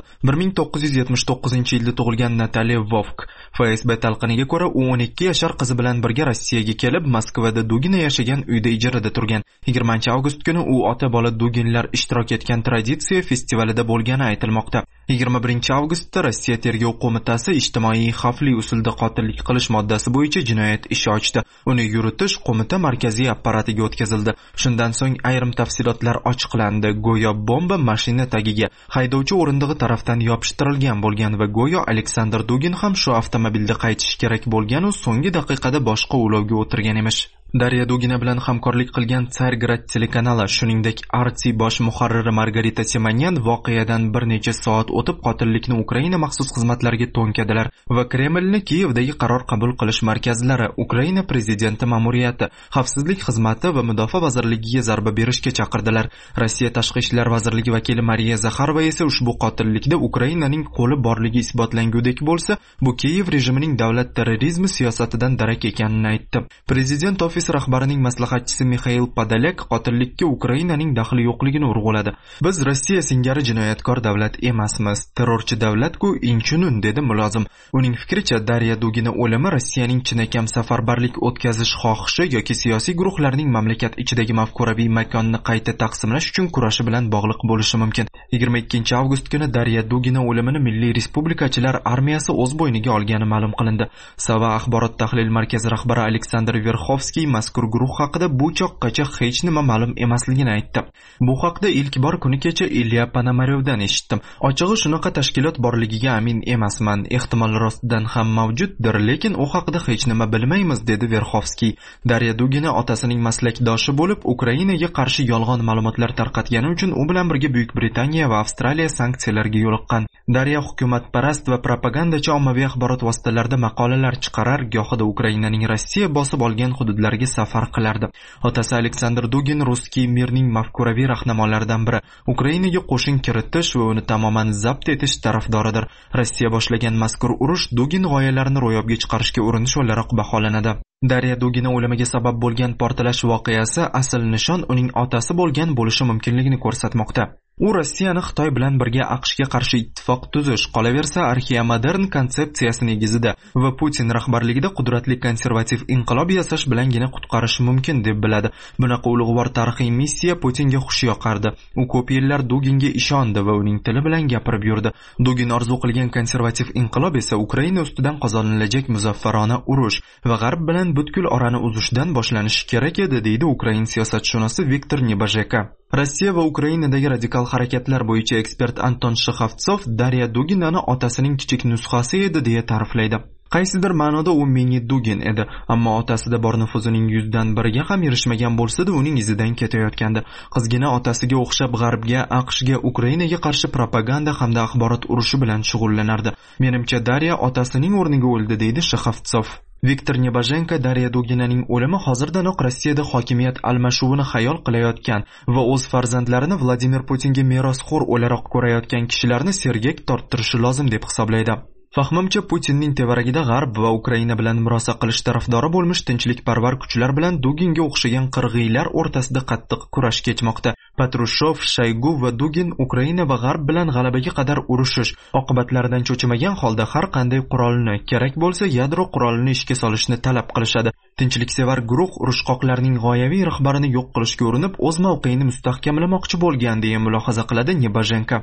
1979-yilda tug'ilgan Nataliya Vovk. FSB talqiniga ko'ra, u 12 yashar qizi bilan birga Rossiyaga kelib, Moskvada Dugina yashagan uyda ijarada turgan. 20-avgust kuni u ota-bola Duginlar ishtirok etgan traditsiya festivalida bo'lgani aytilmoqda. 21-avgustda Rossiya tergov qo'mitasi ijtimoiy xavfli usulda qotillik qilish moddasi bo'yicha jinoyat ishi ochdi. Uni yuritish qo'mita markaziy apparatiga o'tkazildi. Shundan so'ng ayrim tafsilotlar ochiqlandi. Go'yo bomba mashina tagiga haydovchi o'rindig'i tarafdan yopishtirilgan bo'lgan va go'yo Aleksandr Dugin ham shu avtomobilda qaytishi kerak bo'lgan u so'nggi daqiqada boshqa ulovga o'tirgan emish. Darya Dugina bilan hamkorlik qilgan Tsargrad telekanali, shuningdek RT bosh muharriri Margarita Simonyan voqeadan bir necha soat o'tib qotillikni Ukraina maxsus xizmatlariga to'nkadilar va Kremlni Kiyevdagi qaror qabul qilish markazlari, Ukraina prezidenti ma'muriyati, xavfsizlik xizmati va mudofaa vazirligiga zarba berishga chaqirdilar. Rossiya tashqi ishlar vazirligi vakili Mariya Zakharova esa ushbu qotillikda Ukrainaning qo'li borligi isbotlangudek bo'lsa, bu Kiyev rejimining davlat terrorizmi siyosatidan darak ekanini aytdi. Prezident rahbarining maslahatchisi Mikhail Podolyak qotillikka Ukrainaning daxli yo'qligini urg'uladi. Biz Rossiya singari jinoyatkor davlat emasmiz, terrorchi davlat-ku inchunun, dedi mulozim. Uning fikricha, Darya Dugina o'limi Rossiyaning chinakam safarbarlik o'tkazish xohishi yoki siyosiy guruhlarning mamlakat ichidagi mafkuraviy makonni qayta taqsimlash uchun kurashi bilan bog'liq bo'lishi mumkin. 22-avgust kuni Darya Dugina o'limini Milliy Respublikachilar armiyasi o'z bo'yniga olgani ma'lum qilindi. Sava axborot tahlil markazi rahbari Aleksandr Verxovskiy mazkur guruh haqida bu choqqacha hech nima ma'lum emasligini aytdi. Bu haqda ilk bor kuni kecha Ilya Panamaryovdan eshitdim. Ochig'i shunaqa tashkilot borligiga amin emasman. Ehtimol rostdan ham mavjuddir, lekin u haqida hech nima bilmaymiz, dedi Verxovskiy. Darya Dugina otasining maslakdoshi bo'lib, Ukrainaga qarshi yolg'on ma'lumotlar tarqatgani uchun u bilan birga Buyuk Britaniya va Avstraliya sanksiyalarga yo'liqqan. Darya hukumatparast va propagandachi ommaviy axborot vositalarida maqolalar chiqarar, gohida Ukrainaning Rossiya bosib olgan hududlariga safar qilardi. Otasi Aleksandr Dugin Ruskiy mirning mafkuraviy rahnamolaridan biri. Ukrainaga qo'shin kiritish va uni tamoman zabt etish tarafdoridir. Rossiya boshlagan mazkur urush Dugin g'oyalarini ro'yobga chiqarishga urinish o'laroq baholanadi. Darya Dugina o'limiga sabab bo'lgan portlash voqeasi asl nishon uning otasi bo'lgan bo'lishi mumkinligini ko'rsatmoqda. U Rossiyani Xitoy bilan birga AQShga qarshi ittifoq tuzish, qolaversa arxeomodern konsepsiyasi negizida va Putin rahbarligida qudratli konservativ inqilob yasash bilangina qutqarishi mumkin deb biladi. Bunaqa ulug'vor tarixiy missiya Putinga xush yoqardi. U ko'p yillar Duginga ishondi va uning tili bilan gapirib yurdi. Dugin orzu qilgan konservativ inqilob esa Ukraina ustidan qozonilajak muzaffarona urush va G'arb bilan butkul orani uzishdan boshlanishi kerak edi, deydi Ukrain siyosatshunosi Viktor Nebojeka. Rossiya va Ukrainadagi radikal harakatlar bo'yicha ekspert Anton Shixovtsov Darya Duginani otasining kichik nusxasi edi deya ta'riflaydi. Qaysidir ma'noda u mini Dugin edi, ammo otasida bor nufuzining 100dan biriga ham erishmagan bo'lsa-da, uning izidan ketayotgandi. Qizgina otasiga o'xshab G'arbga, AQShga, Ukrainaga qarshi propaganda hamda axborot urushi bilan shug'ullanardi. Menimcha Darya otasining o'rniga o'ldi, deydi Shixovtsov. Viktor Nebozhenko Darya Duginaning o'limi hozirdanoq Rossiyada hokimiyat almashuvini xayol qilayotgan va o'z farzandlarini Vladimir Putinga merosxo'r o'laroq ko'rayotgan kishilarni sergak torttirishi lozim deb hisoblaydi. Fahmimcha, Putinning tevaragida G'arb va Ukraina bilan murosa qilish tarafdori bo'lmish tinchlikparvar kuchlar bilan Duginga o'xshagan qirg'iylar o'rtasida qattiq kurash kechmoqda. Patrushov, Shaygu va Dugin Ukraina va G'arb bilan g'alabaga qadar urushish, oqibatlaridan cho'chimagan holda har qanday qurolni, kerak bo'lsa yadro qurolini ishga solishni talab qilishadi. Tinchliksevar guruh urushqoqlarning g'oyaviy rahbarini yo'q qilishga urinib, o'z mavqeini mustahkamlamoqchi bo'lgan deya mulohaza qiladi Nebozhenko.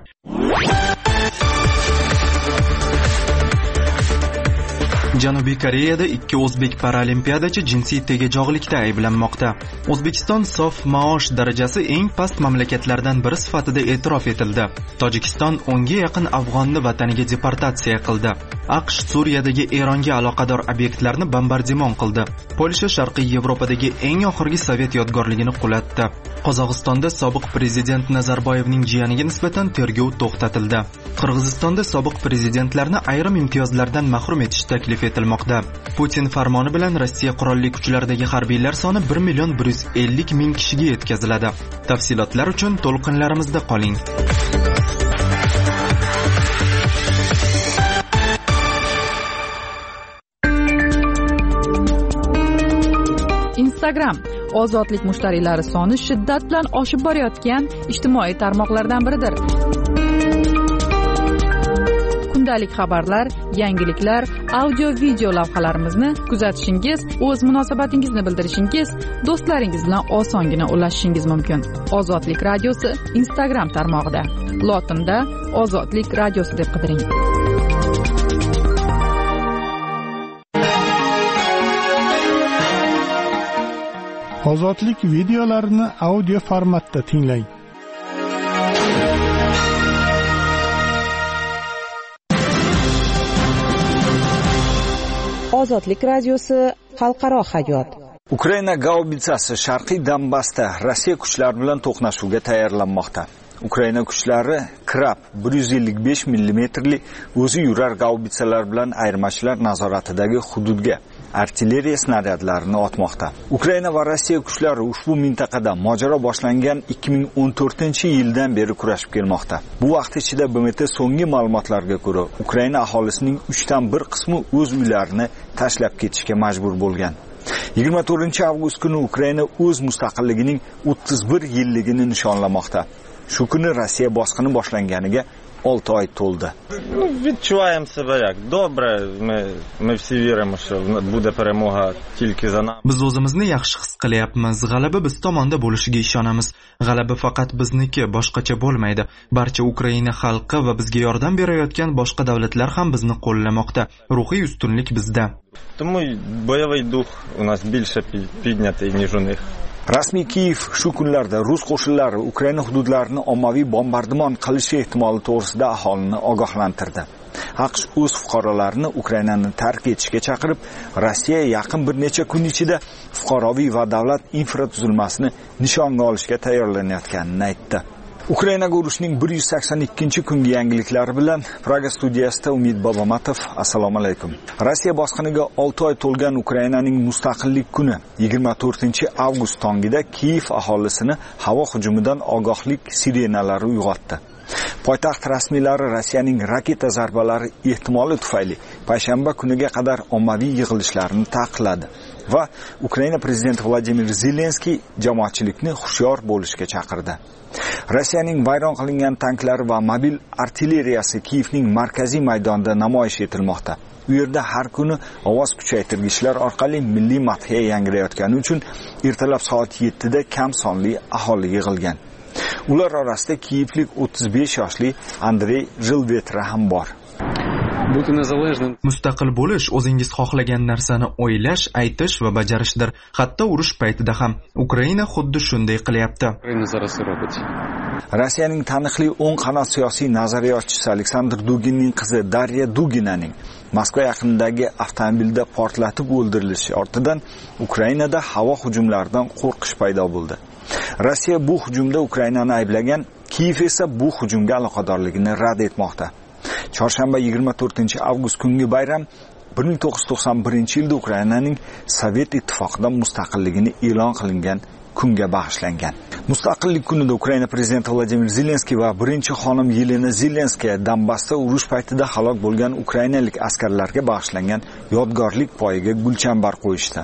Janubiy Koreyada ikki o'zbek paralimpiadachi jinsiy tegajog'likda ayblanmoqda. O'zbekiston sof maosh darajasi eng past mamlakatlardan biri sifatida e'tirof etildi. Tojikiston 10 ga yaqin afg'onni vataniga deportatsiya qildi. AQSh Suriyadagi Eronga aloqador obyektlarni bombardimon qildi. Polsha Sharqiy Yevropadagi eng oxirgi sovet yodgorligini qulatdi. Qozog'istonda sobiq prezident Nazarboyevning jiyaniga nisbatan tergov to'xtatildi. Qirg'izistonda sobiq prezidentlarni ayrim imtiyozlardan mahrum etish taklif etilmoqda. Putin farmoni bilan Rossiya qurolli kuchlaridagi harbiylar soni 1,150,000 kishiga yetkaziladi. Tafsilotlar uchun to'lqinlarimizda qoling. Instagram ozodlik mushtariylari soni shiddat bilan oshib borayotgan ijtimoiy tarmoqlardan biridir. Kundalik xabarlar, yangiliklar, audio-video lavhalarimizni kuzatishingiz, o'z munosabatingizni bildirishingiz, do'stlaringiz bilan osongina ulashishingiz mumkin. Ozodlik radiosi Instagram tarmog'ida. Lotinda Ozodlik radiosi deb qidiring. Ozodlik videolarini audio formatda tinglang. Ozodlik radiosi xalqaro hayot. Ukraina gaubitsasi Sharqiy Donbassda Rossiya kuchlari bilan to'qnashuvga tayyorlanmoqda. Ukraina kuchlari Krab 155 mm o'zi yurar gaubitsalar bilan ayirmachilar nazoratidagi hududga artilleriya snaryadlarini otmoqda. Ukraina va Rossiya kuchlari ushbu mintaqada mojaro boshlangan 2014-yildan beri kurashib kelmoqda. Bu vaqt ichida BMT so'nggi ma'lumotlarga ko'ra, Ukraina aholisining 3dan 1 qismi o'z uylarini tashlab ketishga majbur bo'lgan. 24-avgust kuni Ukraina o'z mustaqilligining 31 yilligini nishonlamoqda. Shu kuni Rossiya bosqini boshlanganiga 6 oy to'ldi. Відчуваємо себе як добре. Ми всі віримо, що буде перемога тільки за нами. Biz o'zimizni yaxshi his qilyapmiz. G'alaba biz tomonda bo'lishiga ishonamiz. G'alaba faqat bizniki, boshqacha bo'lmaydi. Barcha Ukraina xalqi va bizga yordam berayotgan boshqa davlatlar ham bizni qo'llamoqda. Ruhiy ustunlik bizda. Тому бойовий дух у нас більше піднятий, ніж у них. Rasmiy Kiyev shu kunlarda rus qo'shinlari Ukraina hududlarini ommaviy bombardimon qilishi ehtimoli to'g'risida aholini ogohlantirdi. AQSh o'z fuqarolarini Ukrainani tark etishga chaqirib, Rossiya yaqin bir necha kun ichida fuqaroviy va davlat infratuzilmasini nishonga olishga tayyorlanayotganini aytdi. Ukrainaga urushning 182-kungi yangiliklari bilan Praga studiyasida Umid Bobomatov. Assalomu alaykum. Rossiya bosqiniga 6 oy to'lgan Ukrainaning mustaqillik kuni 24-avgust tongida Kiyev aholisini havo hujumidan ogohlik sirenalari uyg'otdi. Poytaxt rasmiylari Rossiyaning raketa zarbalari ehtimoli tufayli payshanba kuniga qadar ommaviy yig'ilishlarni taqiqladi va Ukraina prezidenti Vladimir Zelenskiy jamoatchilikni hushyor bo'lishga chaqirdi. Rossiyaning vayron qilingan tanklari va mobil artilleriyasi Kiyevning markaziy maydonida namoyish etilmoqda. U yerda har kuni ovoz kuchaytirgichlar orqali milliy madhiya yangrayotgani uchun ertalab soat 7 da kam sonli aholi yig'ilgan. Ular orasida Kiyevlik 35 yoshli Andrey Zhilvetra ham bor. Mustaqil bo'lish o'zingiz xohlagan narsani o'ylash, aytish va bajarishdir. Hatto urush paytida ham Ukraina xuddi shunday qilyapti. Rossiyaning taniqli o'ng qanot siyosiy nazariyotchisi Aleksandr Duginning qizi Darya Duginaning Moskva yaqinidagi avtomobilda portlatib o'ldirilishi ortidan Ukrainada havo hujumlaridan qo'rqish paydo bo'ldi. Rossiya bu hujumda Ukrainani ayblagan, Kiyev esa bu hujumga aloqadorligini rad etmoqda. Chorshanba 24-avgust kungi bayram 1991-yilda Ukrainaning Sovet ittifoqidan mustaqilligini e'lon qilingan kunga bag'ishlangan. Mustaqillik kunida Ukraina prezidenti Vladimir Zelenskiy va birinchi xonim Yelena Zelenskaya Donbassda urush paytida halok bo'lgan ukrainalik askarlarga bag'ishlangan yodgorlik poyiga gulchambar qo'yishdi.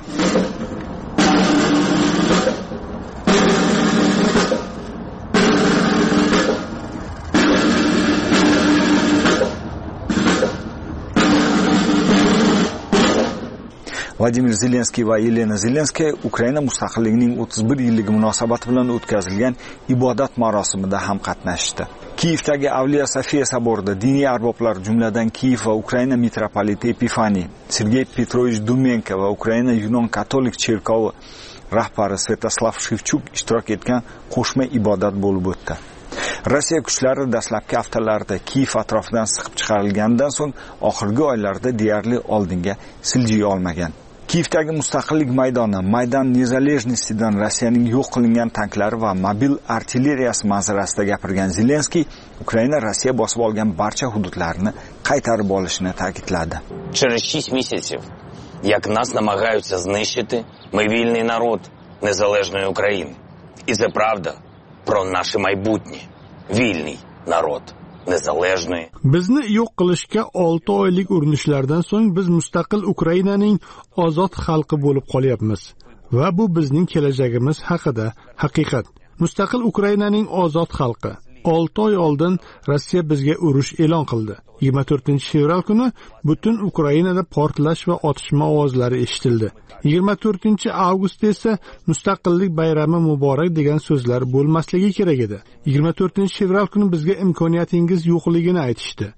Vladimir Zelenskiy va Yelena Zelenskaya Ukraina mustaqilligining 31 yilligi munosabati bilan o'tkazilgan ibodat marosimida ham qatnashdi. Kiyevdagi Avliya Sofiya saborida diniy arboblar, jumladan Kiyev va Ukraina mitropoliti Epifaniy, Sergey Petrovich Dumenko va Ukraina Yunon katolik cherkovi rahbari Svetoslav Shevchuk ishtirok etgan qo'shma ibodat bo'lib o'tdi. Rossiya kuchlari dastlabki haftalarda Kiyev atrofidan siqib chiqarilgandan so'ng oxirgi oylarda deyarli oldinga siljiy olmagan. Kiyevdagi mustaqillik maydoni, Maydan Nezalezhniydan Rossiyaning yo'q qilingan tanklari va mobil artilleriyasi manzarasida gapirgan Zelenskiy, Ukraina Rossiya bosib olgan barcha hududlarni qaytarib olishini ta'kidladi. Через 6 місяців, як нас намагаються знищити, ми вільний народ незалежної України. І це правда про наше майбутнє. Вільний народ незалежної. Bizni yo'q qilishga 6 oylik urinishlardan so'ng biz mustaqil Ukrainaning ozod xalqi bo'lib qolyapmiz va bu bizning kelajagimiz haqida haqiqat. Mustaqil Ukrainaning ozod xalqi. 6 oy oldin Rossiya bizga urush e'lon qildi. 24-fevral kuni butun Ukrainada portlash va otishma ovozlari eshitildi. 24-avgust esa mustaqillik bayrami muborak degan so'zlar bo'lmasligi kerak edi. 24-fevral kuni bizga imkoniyatingiz yo'qligini aytishdi.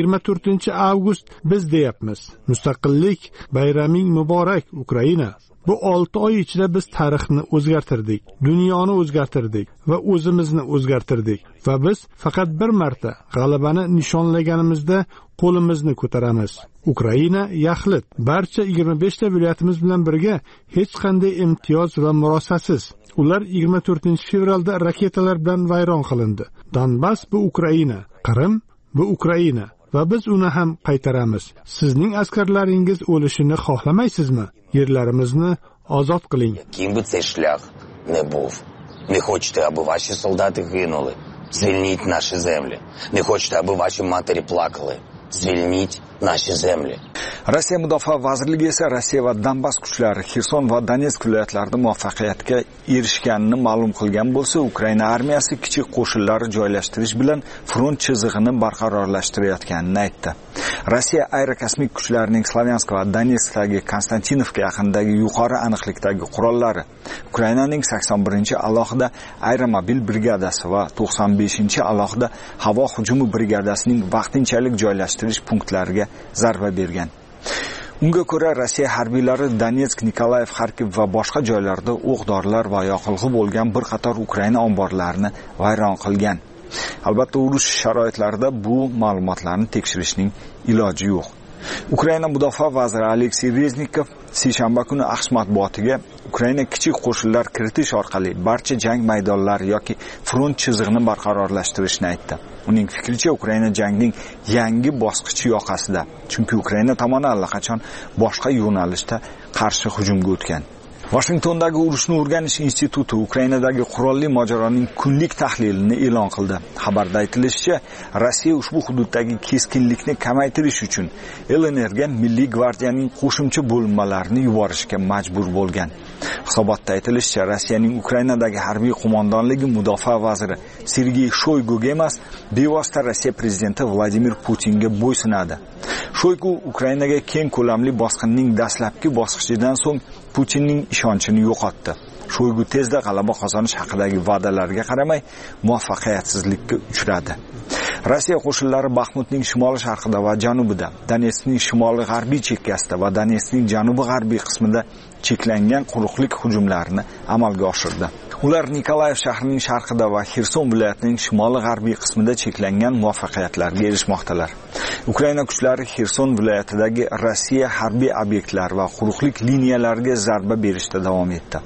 24-avgust biz deyapmiz. Mustaqillik bayraming muborak Ukraina. Bu 6 oy ichida biz tarixni o'zgartirdik, dunyoni o'zgartirdik va o'zimizni o'zgartirdik va biz faqat bir marta g'alabani nishonlaganimizda qo'limizni ko'taramiz. Ukraina yaxlit, barcha 25 ta viloyatimiz bilan birga hech qanday imtiyoz va murosasiz. Ular 24-fevralda raketalar bilan vayron qilindi. Donbass bu Ukraina, Qrim bu Ukraina va biz uni ham qaytaramiz. Sizning askarlaringiz o'lishini xohlamaysizmi? Yerlarimizni ozod qiling. Ким би цей шлях не був. Не хочете, аби ваші солдати гинули. Звільніть наші землі. Не хочете, аби ваші матері плакали. Звільніть наші землі. Rossiya Mudofaa vazirligi esa Rossiya va Donbass kuchlari Xerson va Donetsk viloyatlarida muvaffaqiyatga erishganini ma'lum qilgan bo'lsa, Ukraina armiyasi kichik qo'shinlar joylashtirish bilan front chizig'ini barqarorlashtirayotganini aytdi. Rossiya aerokosmik kuchlarining Slavyansk va Donetskdagi Konstantinovka yaqinidagi yuqori aniqlikdagi qurollari, Ukrainaning 81-alohida aeromobil brigadasi va 95-alohida havo hujumi brigadasining vaqtinchalik joylashtirish punktlariga zarba bergan. Unga ko'ra Rossiya harbiylari Donetsk, Nikolayev, Xarkov va boshqa joylarda o'q-dorilar va yoqilg'i bo'lgan bir qator Ukraina omborlarini vayron qilgan. Albatta, urush sharoitlarida bu ma'lumotlarni tekshirishning iloji yo'q. Ukraina mudofaa vaziri Aleksey Reznikov seshanba kuni AQSh matbuotiga Ukraina kichik qo'shinlar kiritish orqali barcha jang maydonlari yoki front chizig'ini barqarorlashtirishni aytdi. Uning fikricha, Ukraina jangning yangi bosqichi yoqasida, chunki Ukraina tomoni allaqachon boshqa yo'nalishda qarshi hujumga o'tgan. Washingtondagi urushni o'rganish instituti Ukrainadagi qurolli mojaroning kunlik tahlilini e'lon qildi. Xabarda aytilishicha, Rossiya ushbu hududdagi keskinlikni kamaytirish uchun LNRga Milliy gvardiyaning qo'shimcha bo'linmalarini yuborishga majbur bo'lgan. Hisobotda aytilishicha, Rossiyaning Ukrainadagi harbiy qo'mondonligi mudofaa vaziri Sergey Shoyguga emas, bevosita Rossiya prezidenti Vladimir Putinga bo'ysunadi. Shoygu Ukrainaga keng ko'lamli bosqinning dastlabki bosqichidan so'ng Putinning ishonchini yo'qotdi. Shoygu tezda g'alaba qozonish haqidagi va'dalarga qaramay muvaffaqiyatsizlikka uchradi. Rossiya qo'shinlari Baxmutning shimoli-sharqida va janubida, Donetskning shimoli-g'arbiy chekkasida va Donetskning janubi-g'arbiy qismida cheklangan quruqlik hujumlarini amalga oshirdi. Ular Nikolayev shahrining sharqida va Xerson viloyatining shimoli-g'arbiy qismida cheklangan muvaffaqiyatlarga erishmoqdalar. Ukraina kuchlari Xerson viloyatidagi Rossiya harbiy obyektlari va quruqlik liniyalariga zarba berishda davom etdi.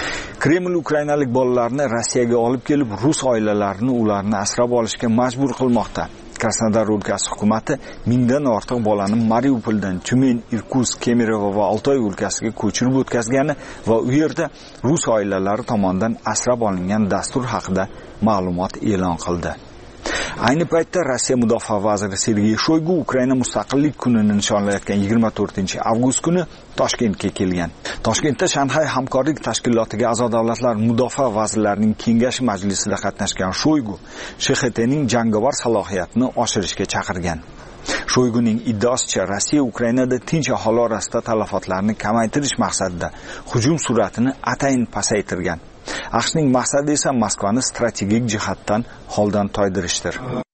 Kreml ukrainalik bolalarni Rossiyaga olib kelib, rus oilalarini ularni asrab olishga majbur qilmoqda. Krasnodar o'lkasi hukumati mingdan ortiq bolani Mariupoldan Tyumen, Irkutsk, Kemerovo va Altoy o'lkasiga ko'chirib o'tkazgani va u yerda rus oilalari tomonidan asrab olingan dastur haqida ma'lumot e'lon qildi. Ayni paytda Rossiya mudofaa vaziri Sergey Shoygu Ukraina mustaqillik kunini nishonlayotgan 24-avgust kuni Toshkentga kelgan. Toshkentda Shanxay hamkorlik tashkilotiga a'zo davlatlar mudofaa vazirlarining kengashi majlisida qatnashgan Shoygu SHTning jangovar salohiyatini oshirishga chaqirgan. Shoyguning iddaosicha Rossiya Ukrainada tinch aholi orasida talafotlarni kamaytirish maqsadida hujum sur'atini atayin pasaytirgan. AQShning maqsadi esa Moskvani strategik jihatdan holdan toydirishdir.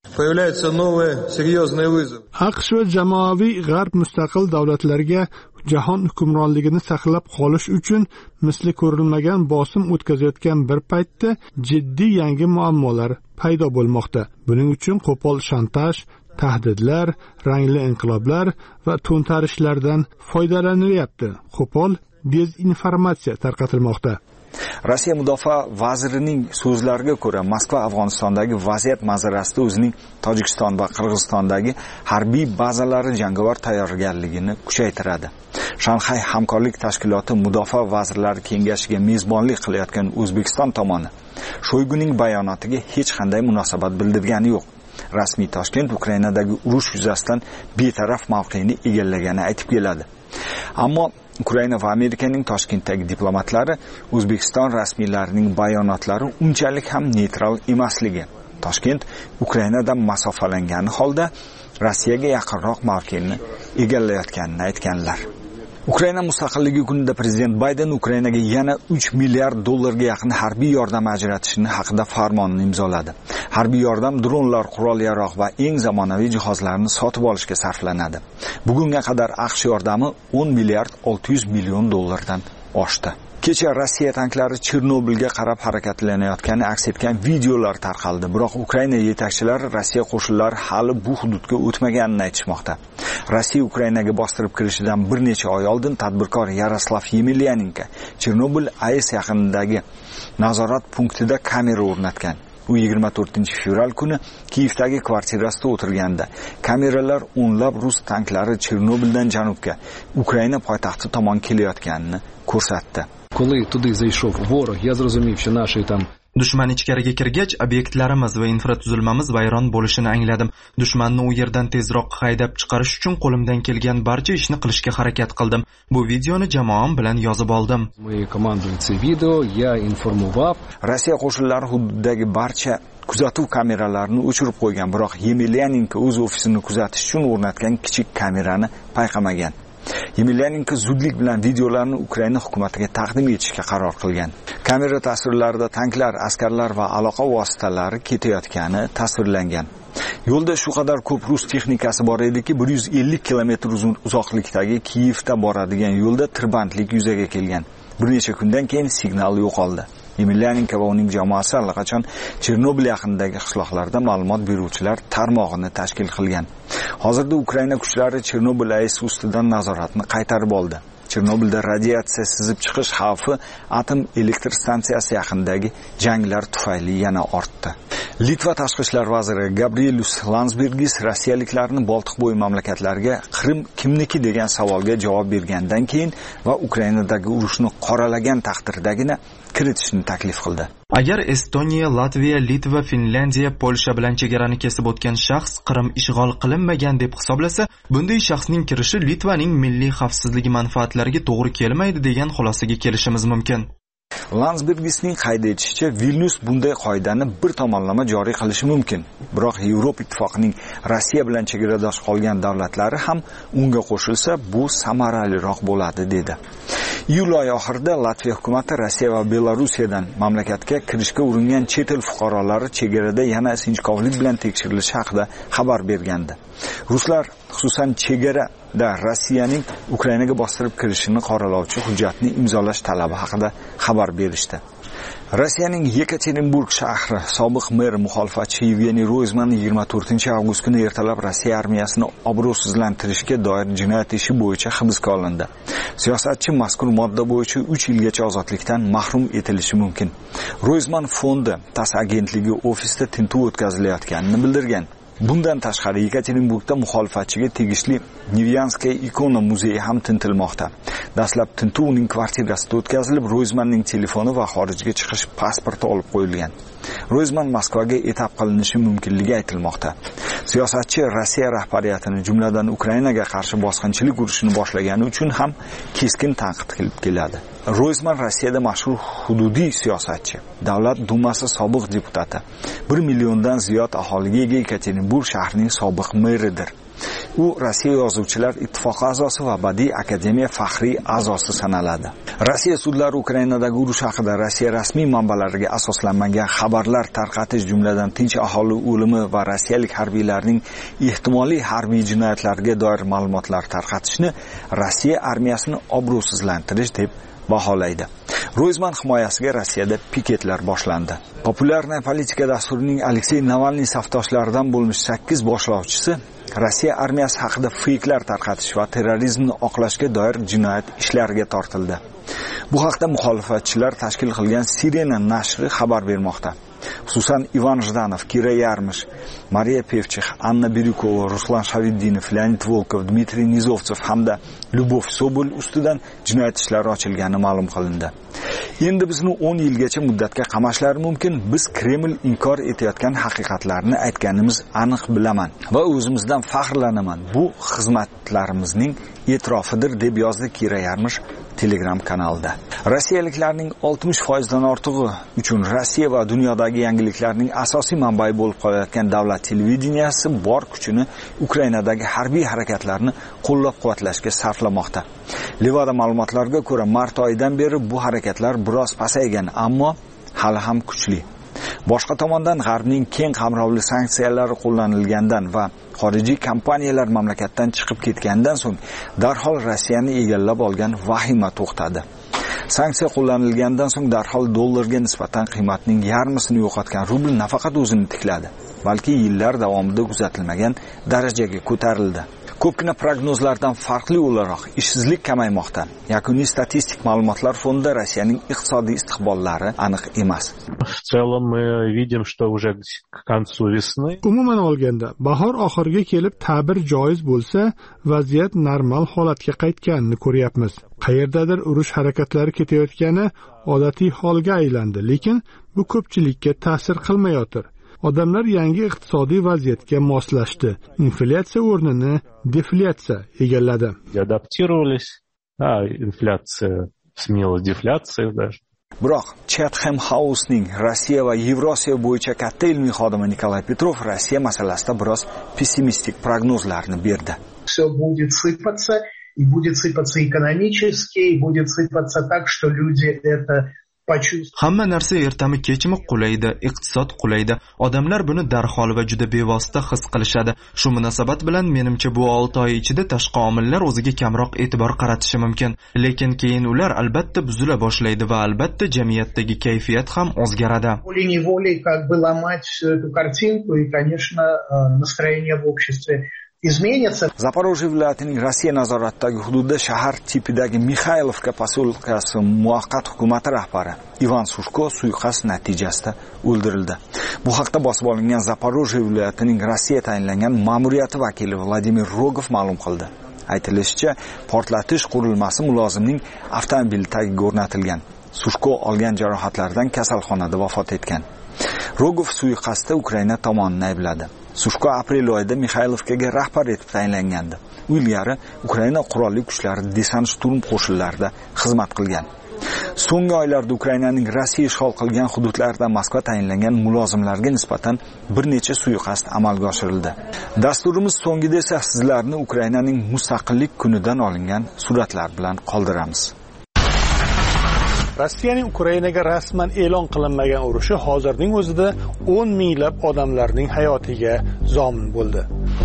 AQSh va jamoaviy g'arb mustaqil davlatlarga jahon hukmronligini saqlab qolish uchun misli ko'rilmagan bosim o'tkazayotgan bir paytda jiddiy yangi muammolar paydo bo'lmoqda. Buning uchun qo'pol shantaj, tahdidlar, rangli inqiloblar va to'ntarishlardan foydalanilyapti. Qo'pol dezinformatsiya tarqatilmoqda. Rossiya mudofaa vazirining so'zlariga ko'ra, Moskva Afg'onistondagi vaziyat manzarasida o'zining Tojikiston va Qirg'izistondagi harbiy bazalari jangovar tayyorgarligini kuchaytiradi. Shanxay hamkorlik tashkiloti mudofaa vazirlari kengashiga mezbonlik qilayotgan O'zbekiston tomoni Shoyguning bayonotiga hech qanday munosabat bildirgani yo'q. Rasmiy Toshkent Ukrainadagi urush yuzasidan betaraf mavqeni egallagani aytib keladi. Ammo Ukraina va Amerikaning Toshkentdagi diplomatlari O'zbekiston rasmiylarining bayonotlari unchalik ham neytral emasligi, Toshkent Ukrainadan masofalangani holda Rossiyaga yaqinroq mavqeni egallayotganini aytganlar. Ukraina mustaqilligi kunida prezident Bayden Ukrainaga yana 3 milliard dollarga yaqin harbiy yordam ajratishini haqida farmonni imzoladi. Harbiy yordam dronlar, qurol-yarog' va eng zamonaviy jihozlarni sotib olishga sarflanadi. Bugunga qadar AQSh yordami 10 milliard 600 million dollardan oshdi. Kecha Rossiya tanklari Chernobilga qarab harakatlanayotgani aks etgan videolar tarqaldi. Biroq Ukraina yetakchilari Rossiya qo'shinlari hali bu hududga o'tmaganini aytishmoqda. Rossiya Ukrainaga bostirib kirishidan bir necha oy oldin tadbirkor Yaroslav Yemelyanenko Chernobil AES yaqinidagi nazorat punktida kamera o'rnatgan. U 24-fevral kuni Kiyevdagi kvartirasida o'tirganda kameralar o'nlab rus tanklari Chernobildan janubga, Ukraina poytaxti tomon kelayotganini ko'rsatdi. Коли туди зайшов ворог, я зрозумів, що наші там Dushman ichkariga kirgach, obyektlarimiz va infratuzilmamiz vayron bo'lishini angladim. Dushmanni u yerdan tezroq haydab chiqarish uchun qo'limdan kelgan barcha ishni qilishga harakat qildim. Bu videoni jamoam bilan yozib oldim. Rossiya qo'shinlari hududdagi barcha kuzatuv kameralarini o'chirib qo'ygan, biroq Yemelyanenko o'z ofisini kuzatish uchun o'rnatgan kichik kamerani payqamagan. Yemelyanenko zudlik bilan videolarni Ukraina hukumatiga taqdim etishga qaror qilgan. Kamera tasvirlarida tanklar, askarlar va aloqa vositalari ketayotgani tasvirlangan. Yo'lda shu qadar ko'p rus texnikasi bor ediki, 150 kilometr uzoqlikdagi Kiyevda boradigan yo'lda tirbandlik yuzaga kelgan. Bir necha kundan keyin signal yo'qoldi. Yemelyanenko va uning jamoasi allaqachon Chernobil yaqinidagi qishloqlarda ma'lumot beruvchilar tarmog'ini tashkil qilgan. Hozirda Ukraina kuchlari Chernobil AES ustidan nazoratni qaytarib oldi. Chernobilda radiatsiya sizib chiqish xavfi atom elektr stansiyasi yaqinidagi janglar tufayli yana ortdi. Litva tashqi ishlar vaziri Gabrielius Landsbergis rossiyaliklarni Boltiqbo'yi mamlakatlariga Qrim kimniki degan savolga javob bergandan keyin va Ukrainadagi urushni qoralagan taqdirdagina kiritishni taklif qildi. Agar Estoniya, Latviya, Litva, Finlandiya, Polsha bilan chegarani kesib o'tgan shaxs Qrim ishg'ol qilinmagan deb hisoblasa, bunday shaxsning kirishi Litvaning milliy xavfsizligi manfaatlariga to'g'ri kelmaydi degan xulosaga kelishimiz mumkin. Landsbergisning qayd etishicha, Vilnius bunday qoidani bir tomonlama joriy qilishi mumkin. Biroq Yevropa ittifoqining Rossiya bilan chegaradosh qolgan davlatlari ham unga qo'shilsa, bu samaraliroq bo'ladi dedi. Iyul oyi oxirida Latviya hukumati Rossiya va Belorussiyadan mamlakatga kirishga uringan chet el fuqarolari chegarada yana sinchkovlik bilan tekshirilishi haqida xabar bergandi. Ruslar xususan chegarada Rossiyaning Ukrainaga bostirib kirishini qoralovchi hujjatni imzolash talabi haqida xabar berishdi. Rossiyaning Yekaterinburg shahri sobiq meri muxolifatchi Yevgeniy Ro'zman 24-avgust kuni ertalab Rossiya armiyasini obro'sizlantirishga doir jinoyat ishi bo'yicha hibsga olindi. Siyosatchi mazkur modda bo'yicha 3 yilgacha ozodlikdan mahrum etilishi mumkin. Ro'zman fondi TASS agentligi ofisida tintuv o'tkazilayotganini bildirgan. Bundan tashqari Yekaterinburgda muxolifatchiga tegishli Nevyanskaya ikona muzeyi ham tintilmoqda. Dastlab tintuv uning kvartirasida o'tkazilib, Ro'zmanning telefoni va xorijga chiqish pasporti olib qo'yilgan. Ro'zman Moskvaga etap qilinishi mumkinligi aytilmoqda. Siyosatchi Rossiya rahbariyatini, jumladan Ukrainaga qarshi bosqinchilik urushini boshlagani uchun ham keskin tanqid qilib keladi. Ro'zman Rossiyada mashhur hududiy siyosatchi, Davlat dumasi sobiq deputati, 1 milliondan ziyod aholiga ega Yekaterinburg shahrining sobiq meridir. U Rossiya yozuvchilar ittifoqi a'zosi va Badiiy akademiya faxriy a'zosi sanaladi. Rossiya sudlari Ukrainadagi urush haqida Rossiya rasmiy manbalariga asoslanmagan xabarlar tarqatish, jumladan tinch aholi o'limi va rossiyalik harbiylarning ehtimoliy harbiy jinoyatlariga doir ma'lumotlar tarqatishni Rossiya armiyasini obro'sizlantirish deb baholaydi. Ro'zman himoyasiga Rossiyada piketlar boshlandi. Populyarniy politika dasturining Aleksey Navalniy safdoshlaridan bo'lmish 8 boshlovchisi Rossiya armiyasi haqida feyklar tarqatish va terrorizmni oqlashga doir jinoyat ishlariga tortildi. Bu haqda muxolifatchilar tashkil qilgan Sirena nashri xabar bermoqda. Xususan Ivan Jdanov, Kira Yarmish, Mariya Pevchix, Anna Birykova, Ruslan Shaviddinov, Leonid Volkov, Dmitriy Nizovchev hamda Lyubov Sobol ustidan jinoyat ishlari ochilgani ma'lum qilindi. Endi bizni 10 yilgacha muddatga qamashlari mumkin. Biz Kreml inkor etayotgan haqiqatlarni aytganimiz aniq bilaman va o'zimizdan faxrlanaman. Bu xizmatlarimizning e'tirofidir deb yozdi Kira Yarmish Telegram kanalida. Rossiyaliklarning 60% dan ortig'i uchun Rossiya va dunyodagi yangiliklarning asosiy manbai bo'lib qolayotgan davlat televideniyasi bor kuchini Ukrainadagi harbiy harakatlarni qo'llab-quvvatlashga sarflamoqda. Levada ma'lumotlarga ko'ra, mart oyidan beri bu harakatlar biroz pasaygan, ammo hali ham kuchli. Boshqa tomondan G'arbning keng qamrovli sanksiyalari qo'llanilgandan va xorijiy kompaniyalar mamlakatdan chiqib ketgandan so'ng darhol Rossiyani egallab olgan vahima to'xtadi. Sanksiya qo'llanilgandan so'ng darhol dollarga nisbatan qiymatning yarmisini yo'qotgan rubl nafaqat o'zini tikladi, balki yillar davomida kuzatilmagan darajaga ko'tarildi. Ko'pgina prognozlardan farqli o'laroq ishsizlik kamaymoqda. Yakuniy statistik ma'lumotlar fonida Rossiyaning iqtisodiy istiqbollari aniq emas. Umuman olganda, bahor oxiriga kelib ta'bir joiz bo'lsa, vaziyat normal holatga qaytganini ko'ryapmiz. Qayerdadir urush harakatlari ketayotgani odatiy holga aylandi, lekin bu ko'pchilikka ta'sir qilmayotir. Odamlar yangi iqtisodiy vaziyatga moslashdi. Inflyatsiya o'rnini deflyatsiya egalladi. Adaptirovались. Inflyatsiya smenila deflyatsiya даже. Biroq Chatham House'ning Rossiya va Yevrosiyo bo'yicha katta ilmiy xodimi Nikolay Petrov Rossiya masalasida biroz pessimistik prognozlarni berdi. Все будет сыпаться, и будет сыпаться экономически, и будет сыпаться так, что люди это Hamma narsa ertami kechmi qulaydi, iqtisod qulaydi. Odamlar buni darhol va juda bevosita his qilishadi. Shu munosabat bilan menimcha bu 6 oy ichida tashqi omillar o'ziga kamroq e'tibor qaratishi mumkin. Lekin keyin ular albatta buzila boshlaydi va albatta jamiyatdagi kayfiyat ham o'zgaradi. Волей-неволей как бы ломать всю эту картинку, и, конечно, настроение в обществе izmenится. Zaporojye viloyatining Rossiya nazoratidagi hududda shahar tipidagi Mixaylovka posyolkasi muvaqqat hukumati rahbari Ivan Sushko suiqasd natijasida o'ldirildi. Bu haqda bosib olingan Zaporojye viloyatining Rossiya tayinlangan ma'muriyati vakili Vladimir Rogov ma'lum qildi. Aytilishicha, portlatish qurilmasi mulozimning avtomobili tagiga o'rnatilgan. Sushko olgan jarohatlardan kasalxonada vafot etgan. Rogov suiqasdda Ukraina tomonini aybladi. Sushko aprel oyida Mixaylovkaga rahbar etib tayinlangandi. U ilgari Ukraina qurolli kuchlari desant-shturm qo'shinlarida xizmat qilgan. So'nggi oylarda Ukrainaning Rossiya ishg'ol qilgan hududlarida Moskva tayinlangan mulozimlarga nisbatan bir necha suiqasd amalga oshirildi. Dasturimiz so'ngida esa sizlarni Ukrainaning mustaqillik kunidan olingan suratlar bilan qoldiramiz. Rossiyaning Ukrainaga rasman e'lon qilinmagan urushi hozirning o'zida 10 minglab odamlarning hayotiga zomin bo'ldi.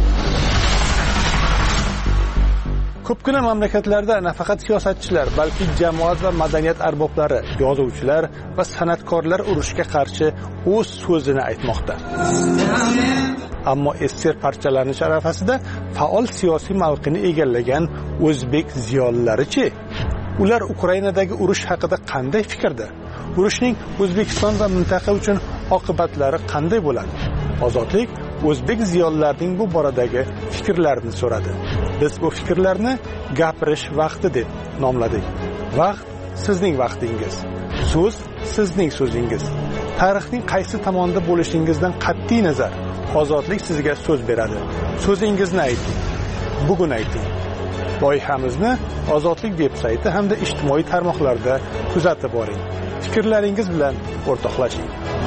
Ko'pgina mamlakatlarda nafaqat siyosatchilar, balki jamoat va madaniyat arboblari, yozuvchilar va san'atkorlar urushga qarshi o'z so'zini aytmoqda. Ammo SSR parchalanish arafasida faol siyosiy mavqeni egallagan o'zbek ziyolilari-chi? Ular Ukrainadagi urush haqida qanday fikrda? Urushning O'zbekiston va mintaqa uchun oqibatlari qanday bo'ladi? Ozodlik o'zbek ziyolilarining bu boradagi fikrlarini so'radi. Biz bu fikrlarni gapirish vaqti deb nomladik. Vaqt sizning vaqtingiz. So'z sizning so'zingiz. Tarixning qaysi tomonda bo'lishingizdan qat'iy nazar ozodlik sizga so'z beradi. So'zingizni ayting. Bugun ayting. Loyihamizni Ozodlik veb-sayti hamda ijtimoiy tarmoqlarda kuzatib boring. Fikrlaringiz bilan o'rtoqlashing.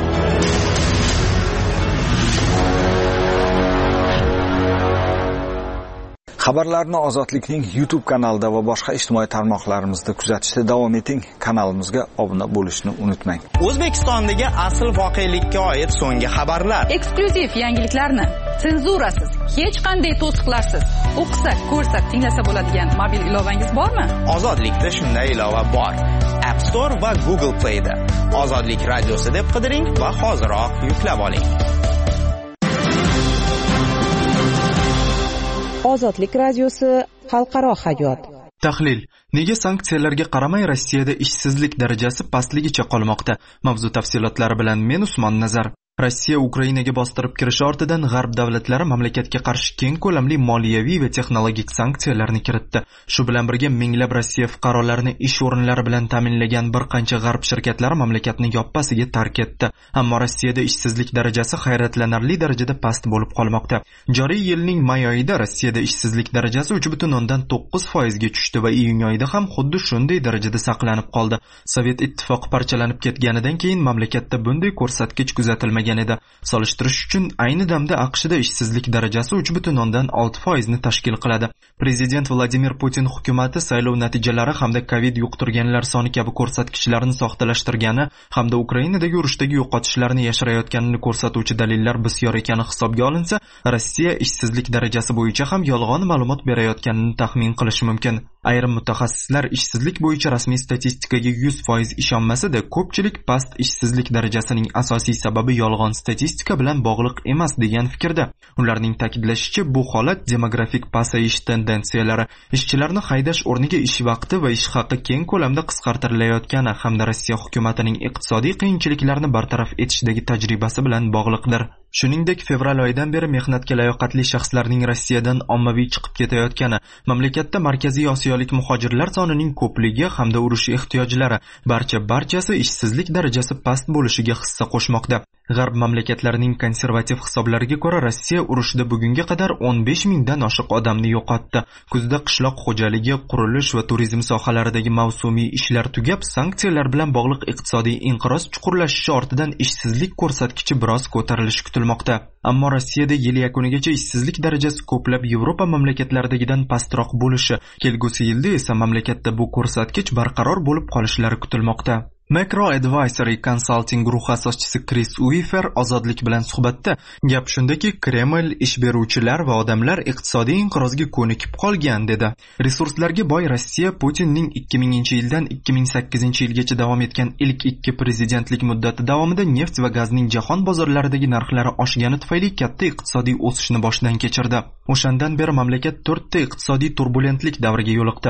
Xabarlarni Ozodlikning YouTube kanalida va boshqa ijtimoiy tarmoqlarimizda kuzatishda davom eting. Kanalimizga obuna bo'lishni unutmang. O'zbekistondagi asl voqelikka oid so'nggi xabarlar, eksklyuziv yangiliklarni senzurasiz, hech qanday to'siqlarsiz o'qisak, ko'rsak, tinglasa bo'ladigan mobil ilovangiz bormi? Ozodlikda shunday ilova bor. App Store va Google Play'da Ozodlik radiosi deb qidiring va hoziroq yuklab oling. Ozodlik radiosi xalqaro hayot. Tahlil: nega sanksiyalarga qaramay Rossiyada ishsizlik darajasi pastligicha qolmoqda? Mavzu tafsilotlari bilan men Usmon Nazar. Rossiya Ukrainaga bostirib kirishi ortidan g'arb davlatlari mamlakatga qarshi keng ko'lamli moliyaviy va texnologik sanksiyalarni kiritdi. Shu bilan birga minglab Rossiya fuqarolarini ish o'rinlari bilan ta'minlagan bir qancha g'arb shirkatlari mamlakatni yoppasiga tark etdi. Ammo Rossiyada ishsizlik darajasi hayratlanarli darajada past bo'lib qolmoqda. Joriy yilning may oyida Rossiyada ishsizlik darajasi 3.9% ga tushdi va iyun oyida ham xuddi shunday darajada saqlanib qoldi. Sovet ittifoqi parchalanib ketganidan keyin mamlakatda bunday ko'rsatkich kuzatilmagan edi. Solishtirish uchun ayni damda AQShda ishsizlik darajasi 3.6% ni tashkil qiladi. Prezident Vladimir Putin hukumatı saylov natijalari hamda Covid yuqtirganlar soni kabi ko'rsatkichlarni soxtalashtirgani hamda Ukrainadagi urushdagi yo'qotishlarni yashirayotganini ko'rsatuvchi dalillar bisyor ekani hisobga olinsa, Rossiya ishsizlik darajasi bo'yicha ham yolg'on ma'lumot berayotganini taxmin qilish mumkin. Ayrim mutaxassislar ishsizlik bo'yicha rasmiy statistikaga 100% ishonmasa-da, ko'pchilik past ishsizlik darajasining asosiy sababi yolg'on statistika bilan bog'liq emas degan fikrda. Ularning ta'kidlashicha, bu holat demografik pasayish tendensiyalari, ishchilarni haydash o'rniga ish vaqti va ish haqi keng ko'lamda qisqartirilayotgani hamda Rossiya hukumatining iqtisodiy qiyinchiliklarni bartaraf etishdagi tajribasi bilan bog'liqdir. Shuningdek, fevral oyidan beri mehnatga layoqatli shaxslarning Rossiyadan ommaviy chiqib ketayotgani, mamlakatda Markaziy Osiyolik muhojirlar sonining ko'pligi hamda urush ehtiyojlari barchasi ishsizlik darajasi past bo'lishiga hissa qo'shmoqda. G'arb mamlakatlarining konservativ hisoblariga ko'ra, Rossiya urushda bugunga qadar 15 mingdan oshiq odamni yo'qotdi. Kuzda qishloq xo'jaligi, qurilish va turizm sohalaridagi mavsumiy ishlar tugab, sanksiyalar bilan bog'liq iqtisodiy inqiroz chuqurlashishi ortidan ishsizlik ko'rsatkichi biroz ko'tarilishi kutilmoqda. Ammo Rossiyada yil yakunigacha ishsizlik darajasi ko'plab Yevropa mamlakatlaridagidan pastroq bo'lishi, kelgusi yilda esa mamlakatda bu ko'rsatkich barqaror bo'lib qolishlari kutilmoqda. Macro Advisory Consulting guruhi asoschisi Chris Uifer Ozodlik bilan suhbatda gap shundaki, Kreml ish beruvchilar va odamlar iqtisodiy inqirozga ko'nikib qolgan dedi. Resurslarga boy Rossiya Putinning 2000-yildan 2008-yilgacha davom etgan ilk 2 prezidentlik muddati davomida neft va gazning jahon bozorlaridagi narxlari oshgani tufayli katta iqtisodiy o'sishni boshdan kechirdi. O'shandan beri mamlakat 4 ta iqtisodiy turbulentlik davriga yo'liqdi.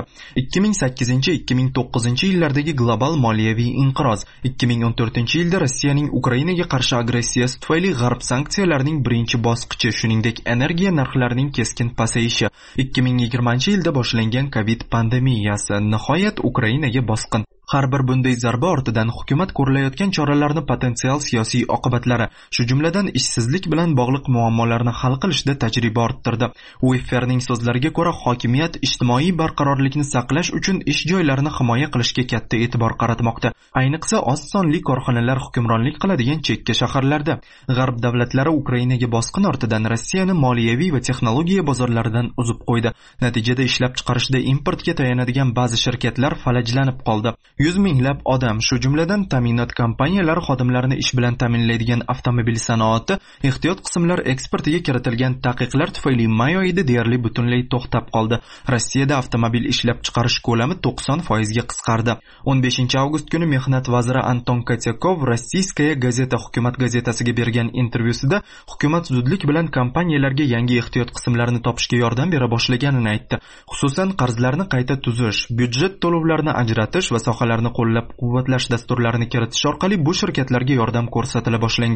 2008-2009-yillardagi global moliyaviy inqiroz, 2014-yilda Rossiyaning Ukrainaga qarshi agressiyasi tufayli g'arb sanksiyalarining birinchi bosqichi, shuningdek energiya narxlarining keskin pasayishi, 2020-yilda boshlangan Covid pandemiyasi, nihoyat Ukrainaga bosqin. Har bir bunday zarba ortidan hukumat ko'rilayotgan choralarni potensial siyosiy oqibatlari, shu jumladan ishsizlik bilan bog'liq muammolarni hal qilishda tajriba orttirdi. Uiferning so'zlariga ko'ra, hokimiyat ijtimoiy barqarorlikni saqlash uchun ish joylarini himoya qilishga katta e'tibor qaratmoqda. Ayniqsa oz sonli korxonalar hukmronlik qiladigan chekka shaharlarda. G'arb davlatlari Ukrainaga bosqin ortidan Rossiyani moliyaviy va texnologiya bozorlaridan uzib qo'ydi. Natijada ishlab chiqarishda importga tayanadigan ba'zi shirkatlar falajlanib qoldi. 100 minglab odam, shu jumladan ta'minot kompaniyalari xodimlarini ish bilan ta'minlaydigan avtomobil sanoati, ehtiyot qismlar eksportiga kiritilgan taqiqlar tufayli may oyida deyarli butunlay to'xtab qoldi. Rossiyada avtomobil ishlab chiqarish ko'lami 90% ga qisqardi. 15 avgust kuni mehnat vaziri Anton Kotyakov Rossiyskaya gazeta hukumat gazetasiga bergan intervyusida hukumat zudlik bilan kompaniyalarga yangi ehtiyot qismlarini topishga yordam bera boshlaganini aytdi. Xususan, qarzlarni qayta tuzish, byudjet to'lovlarini ajratish va sohalarni qo'llab-quvvatlash dasturlarini kiritish orqali bu shirkatlarga yordam ko'rsatila boshlangan.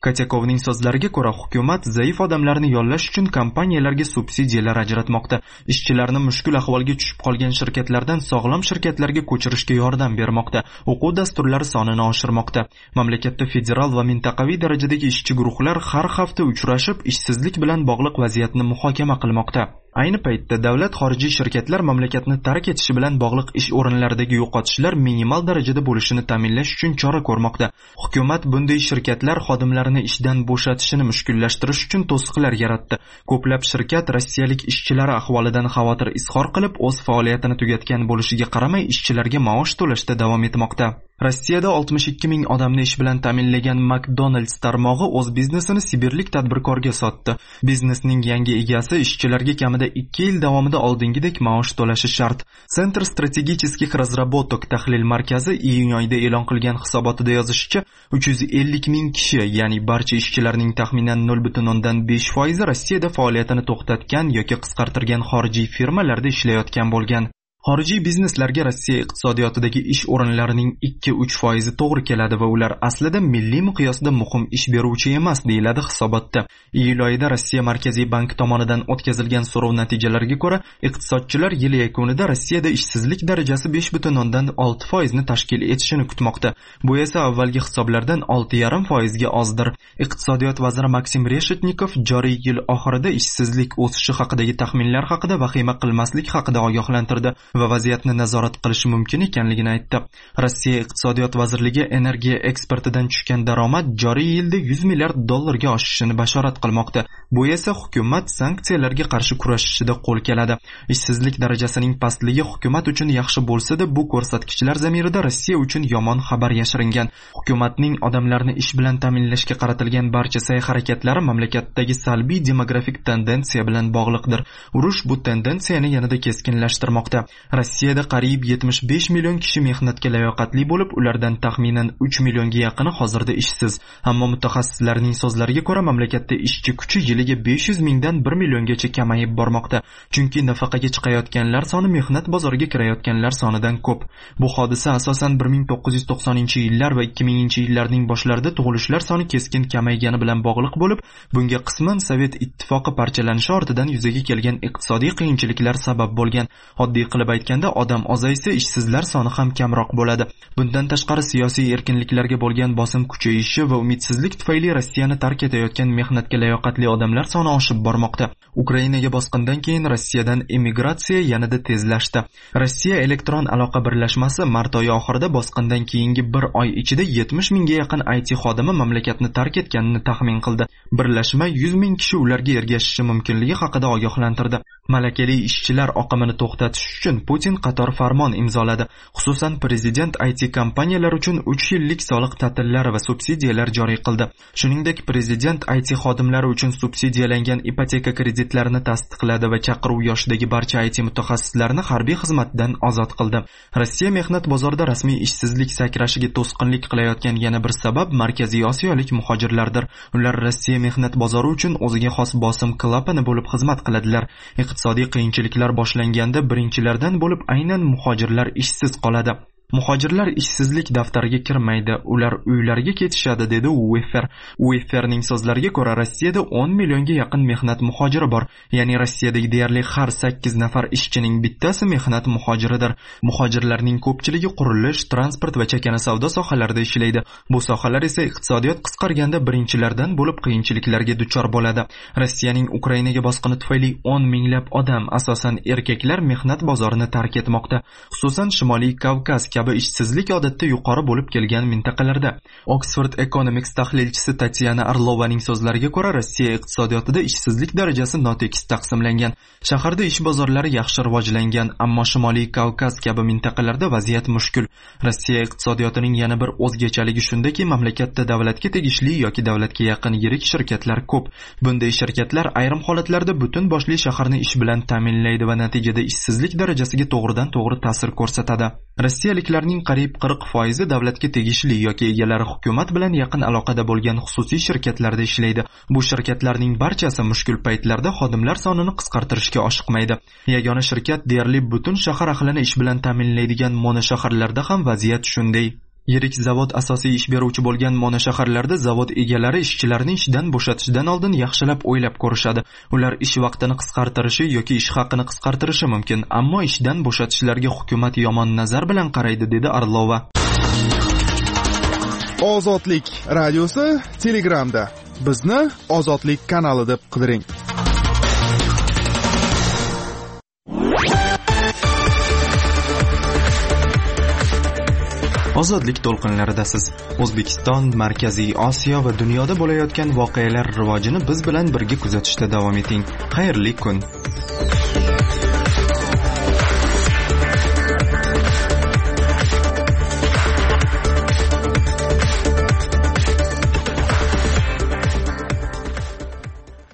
Katyakovning so'zlariga ko'ra, hukumat zaif odamlarni yollash uchun kompaniyalarga subsidiyalar ajratmoqda. Ishchilarni mushkul ahvolga tushib qolgan shirkatlardan sog'lom shirkatlarga ko'chirishga yordam bermoqda. O'quv dasturlari sonini oshirmoqda. Mamlakatda federal va mintaqaviy darajadagi ishchi guruhlar har hafta uchrashib, ishsizlik bilan bog'liq vaziyatni muhokama qilmoqda. Ayni paytda davlat xorijiy shirkatlar mamlakatni tark etishi bilan bog'liq ish o'rinlaridagi yo'qotishlar minimal darajada bo'lishini ta'minlash uchun chora ko'rmoqda. Hukumat bunday shirkatlar xodimlarini ishdan bo'shatishini mushkullashtirish uchun to'siqlar yaratdi. Ko'plab shirkat rossiyalik ishchilari ahvolidan xavotir izhor qilib, o'z faoliyatini tugatgan bo'lishiga qaramay, ishchilarga maosh to'lashda davom etmoqda. Rossiyada 62 ming odamni ish bilan ta'minlagan McDonald's tarmog'i o'z biznesini sibirlik tadbirkorga sotdi. Biznesning yangi egasi ishchilarga kamida 2 yil davomida oldingidek maosh to'lashi shart. Center strategicheskих разработок tahlil markazi iyun oyida e'lon qilgan hisobotida yozishicha, 350 ming kishi, ya'ni barcha ishchilarning taxminan 0.5% Rossiyada faoliyatini to'xtatgan yoki qisqartirgan xorijiy firmalarda ishlayotgan bo'lgan. Xorijiy bizneslarga Rossiya iqtisodiyotidagi ish o'rinlarining 2-3% to'g'ri keladi va ular aslida milliy miqyosda muhim ish beruvchi emas, deyiladi hisobotda. Iyul oyida Rossiya Markaziy bank tomonidan o'tkazilgan so'rov natijalariga ko'ra, iqtisodchilar yil yakunida Rossiyada ishsizlik darajasi 5.6% ni tashkil etishini kutmoqda. Bu esa avvalgi hisoblardan 6.5% ga ozdir. Iqtisodiyot vaziri Maksim Reshetnikov joriy yil oxirida ishsizlik o'sishi haqidagi taxminlar haqida vahima qilmaslik haqida ogohlantirdi va vaziyatni nazorat qilish mumkin ekanligini aytdi. Rossiya iqtisodiyot vazirligi energiya eksportidan tushgan daromad joriy yilda 100 milliard dollarga oshishini bashorat qilmoqda. Bu esa hukumat sanksiyalarga qarshi kurashishida qo'l keladi. Ishsizlik darajasining pastligi hukumat uchun yaxshi bo'lsa-da, bu ko'rsatkichlar zamirida Rossiya uchun yomon xabar yashiringan. Hukumatning odamlarni ish bilan ta'minlashga qaratilgan barcha sa'y-harakatlari mamlakatdagi salbiy demografik tendensiya bilan bog'liqdir. Urush bu tendensiyani yanada keskinlashtirmoqda. Rossiyada qariyb 75 million kishi mehnatga layoqatli bo'lib, ulardan taxminan 3 millionga yaqini hozirda ishsiz. Ammo mutaxassislarning so'zlariga ko'ra, mamlakatda ishchi kuchi yiliga 500 mingdan 1 milliongacha kamayib bormoqda. Chunki nafaqaga chiqayotganlar soni mehnat bozoriga kirayotganlar sonidan ko'p. Bu hodisa asosan 1990-yillar va 2000-yillarning boshlarida tug'ilishlar soni keskin kamaygani bilan bog'liq bo'lib, bunga qisman Sovet ittifoqi parchalanishi ortidan yuzaga kelgan iqtisodiy qiyinchiliklar sabab bo'lgan. Oddiy qilib aytganda, odam ozaysa, ishsizlar soni ham kamroq bo'ladi. Bundan tashqari siyosiy erkinliklarga bo'lgan bosim kuchayishi va umidsizlik tufayli Rossiyani tark etayotgan mehnatga layoqatli odamlar soni oshib bormoqda. Ukrainaga bosqindan keyin Rossiyadan emigratsiya yanada tezlashdi. Rossiya elektron aloqa birlashmasi mart oyi oxirida bosqindan keyingi bir oy ichida 70 mingga yaqin IT xodimi mamlakatni tark etganini taxmin qildi. Birlashma 100 ming kishi ularga ergashishi mumkinligi haqida ogohlantirdi. Malakali ishchilar oqimini to'xtatish uchun Putin qator farmon imzoladi. Xususan, prezident IT kompaniyalar uchun 3 yillik soliq ta'tillari va subsidiyalar joriy qildi. Shuningdek, prezident IT xodimlari uchun subsidiyalangan ipoteka kreditlarini tasdiqladi va chaqiruv yoshidagi barcha IT mutaxassislarni harbiy xizmatdan ozod qildi. Rossiya mehnat bozorida rasmiy ishsizlik sakrashiga to'sqinlik qilayotgan yana bir sabab Markaziy Osiyolik muhojirlardir. Ular Rossiya mehnat bozori uchun o'ziga xos bosim klapani bo'lib xizmat qiladilar. Iqtisodiy qiyinchiliklar boshlanganda birinchilardan bo'lib aynan muhojirlar ishsiz qoladi. Muhojirlar ishsizlik daftariga kirmaydi, ular uylariga ketishadi, dedi Ueffer. Uefferning so'zlariga ko'ra, Rossiyada 10 millionga yaqin mehnat muhojiri bor. Ya'ni Rossiyadagi deyarli har 8 nafar ishchining bittasi mehnat muhojiridir. Muhojirlarning ko'pchiligi qurilish, transport va chakana savdo sohalarida ishlaydi. Bu sohalar esa iqtisodiyot qisqarganda birinchilardan bo'lib qiyinchiliklarga duchor bo'ladi. Rossiyaning Ukrainaga bosqini tufayli 10 minglab odam, asosan erkaklar, mehnat bozorini tark etmoqda. Xususan Shimoliy Kavkaz kabi ishsizlik odatda yuqori bo'lib kelgan mintaqalarda. Oxford Economics tahlilchisi Tatyana Arlovaning so'zlariga ko'ra, Rossiya iqtisodiyotida ishsizlik darajasi notekis taqsimlangan. Shaharda ish bozorlari yaxshi rivojlangan, ammo Shimoliy Kavkaz kabi mintaqalarda vaziyat mushkul. Rossiya iqtisodiyotining yana bir o'zgachaligi shundaki, mamlakatda davlatga tegishli yoki davlatga yaqin yirik shirkatlar ko'p. Bunday shirkatlar ayrim holatlarda butun boshli shaharni ish bilan ta'minlaydi va natijada ishsizlik darajasiga to'g'ridan-to'g'ri ta'sir ko'rsatadi. Rossiyaliklarning qariyb 40% davlatga tegishli yoki egalari hukumat bilan yaqin aloqada bo'lgan xususiy shirkatlarda ishlaydi. Bu shirkatlarning barchasi mushkul paytlarda xodimlar sonini qisqartirishga oshiqmaydi. Yagona shirkat deyarli butun shahar ahlini ish bilan ta'minlaydigan monoshaharlarda ham vaziyat shunday. Yirik zavod asosiy ish beruvchi bo'lgan Mona shaharlarda zavod egalari ishchilarni ishdan bo'shatishdan oldin yaxshilab o'ylab ko'rishadi. Ular ish vaqtini qisqartirishi yoki ish haqini qisqartirishi mumkin, ammo ishdan bo'shatishlarga hukumat yomon nazar bilan qaraydi, dedi Arlova. Ozodlik radiosi Telegramda. Bizni Ozodlik kanali deb qidiring. Ozodlik to'lqinlaridasiz. O'zbekiston, Markaziy Osiyo va dunyoda bo'layotgan voqealar rivojini biz bilan birga kuzatishda davom eting. Xayrli kun.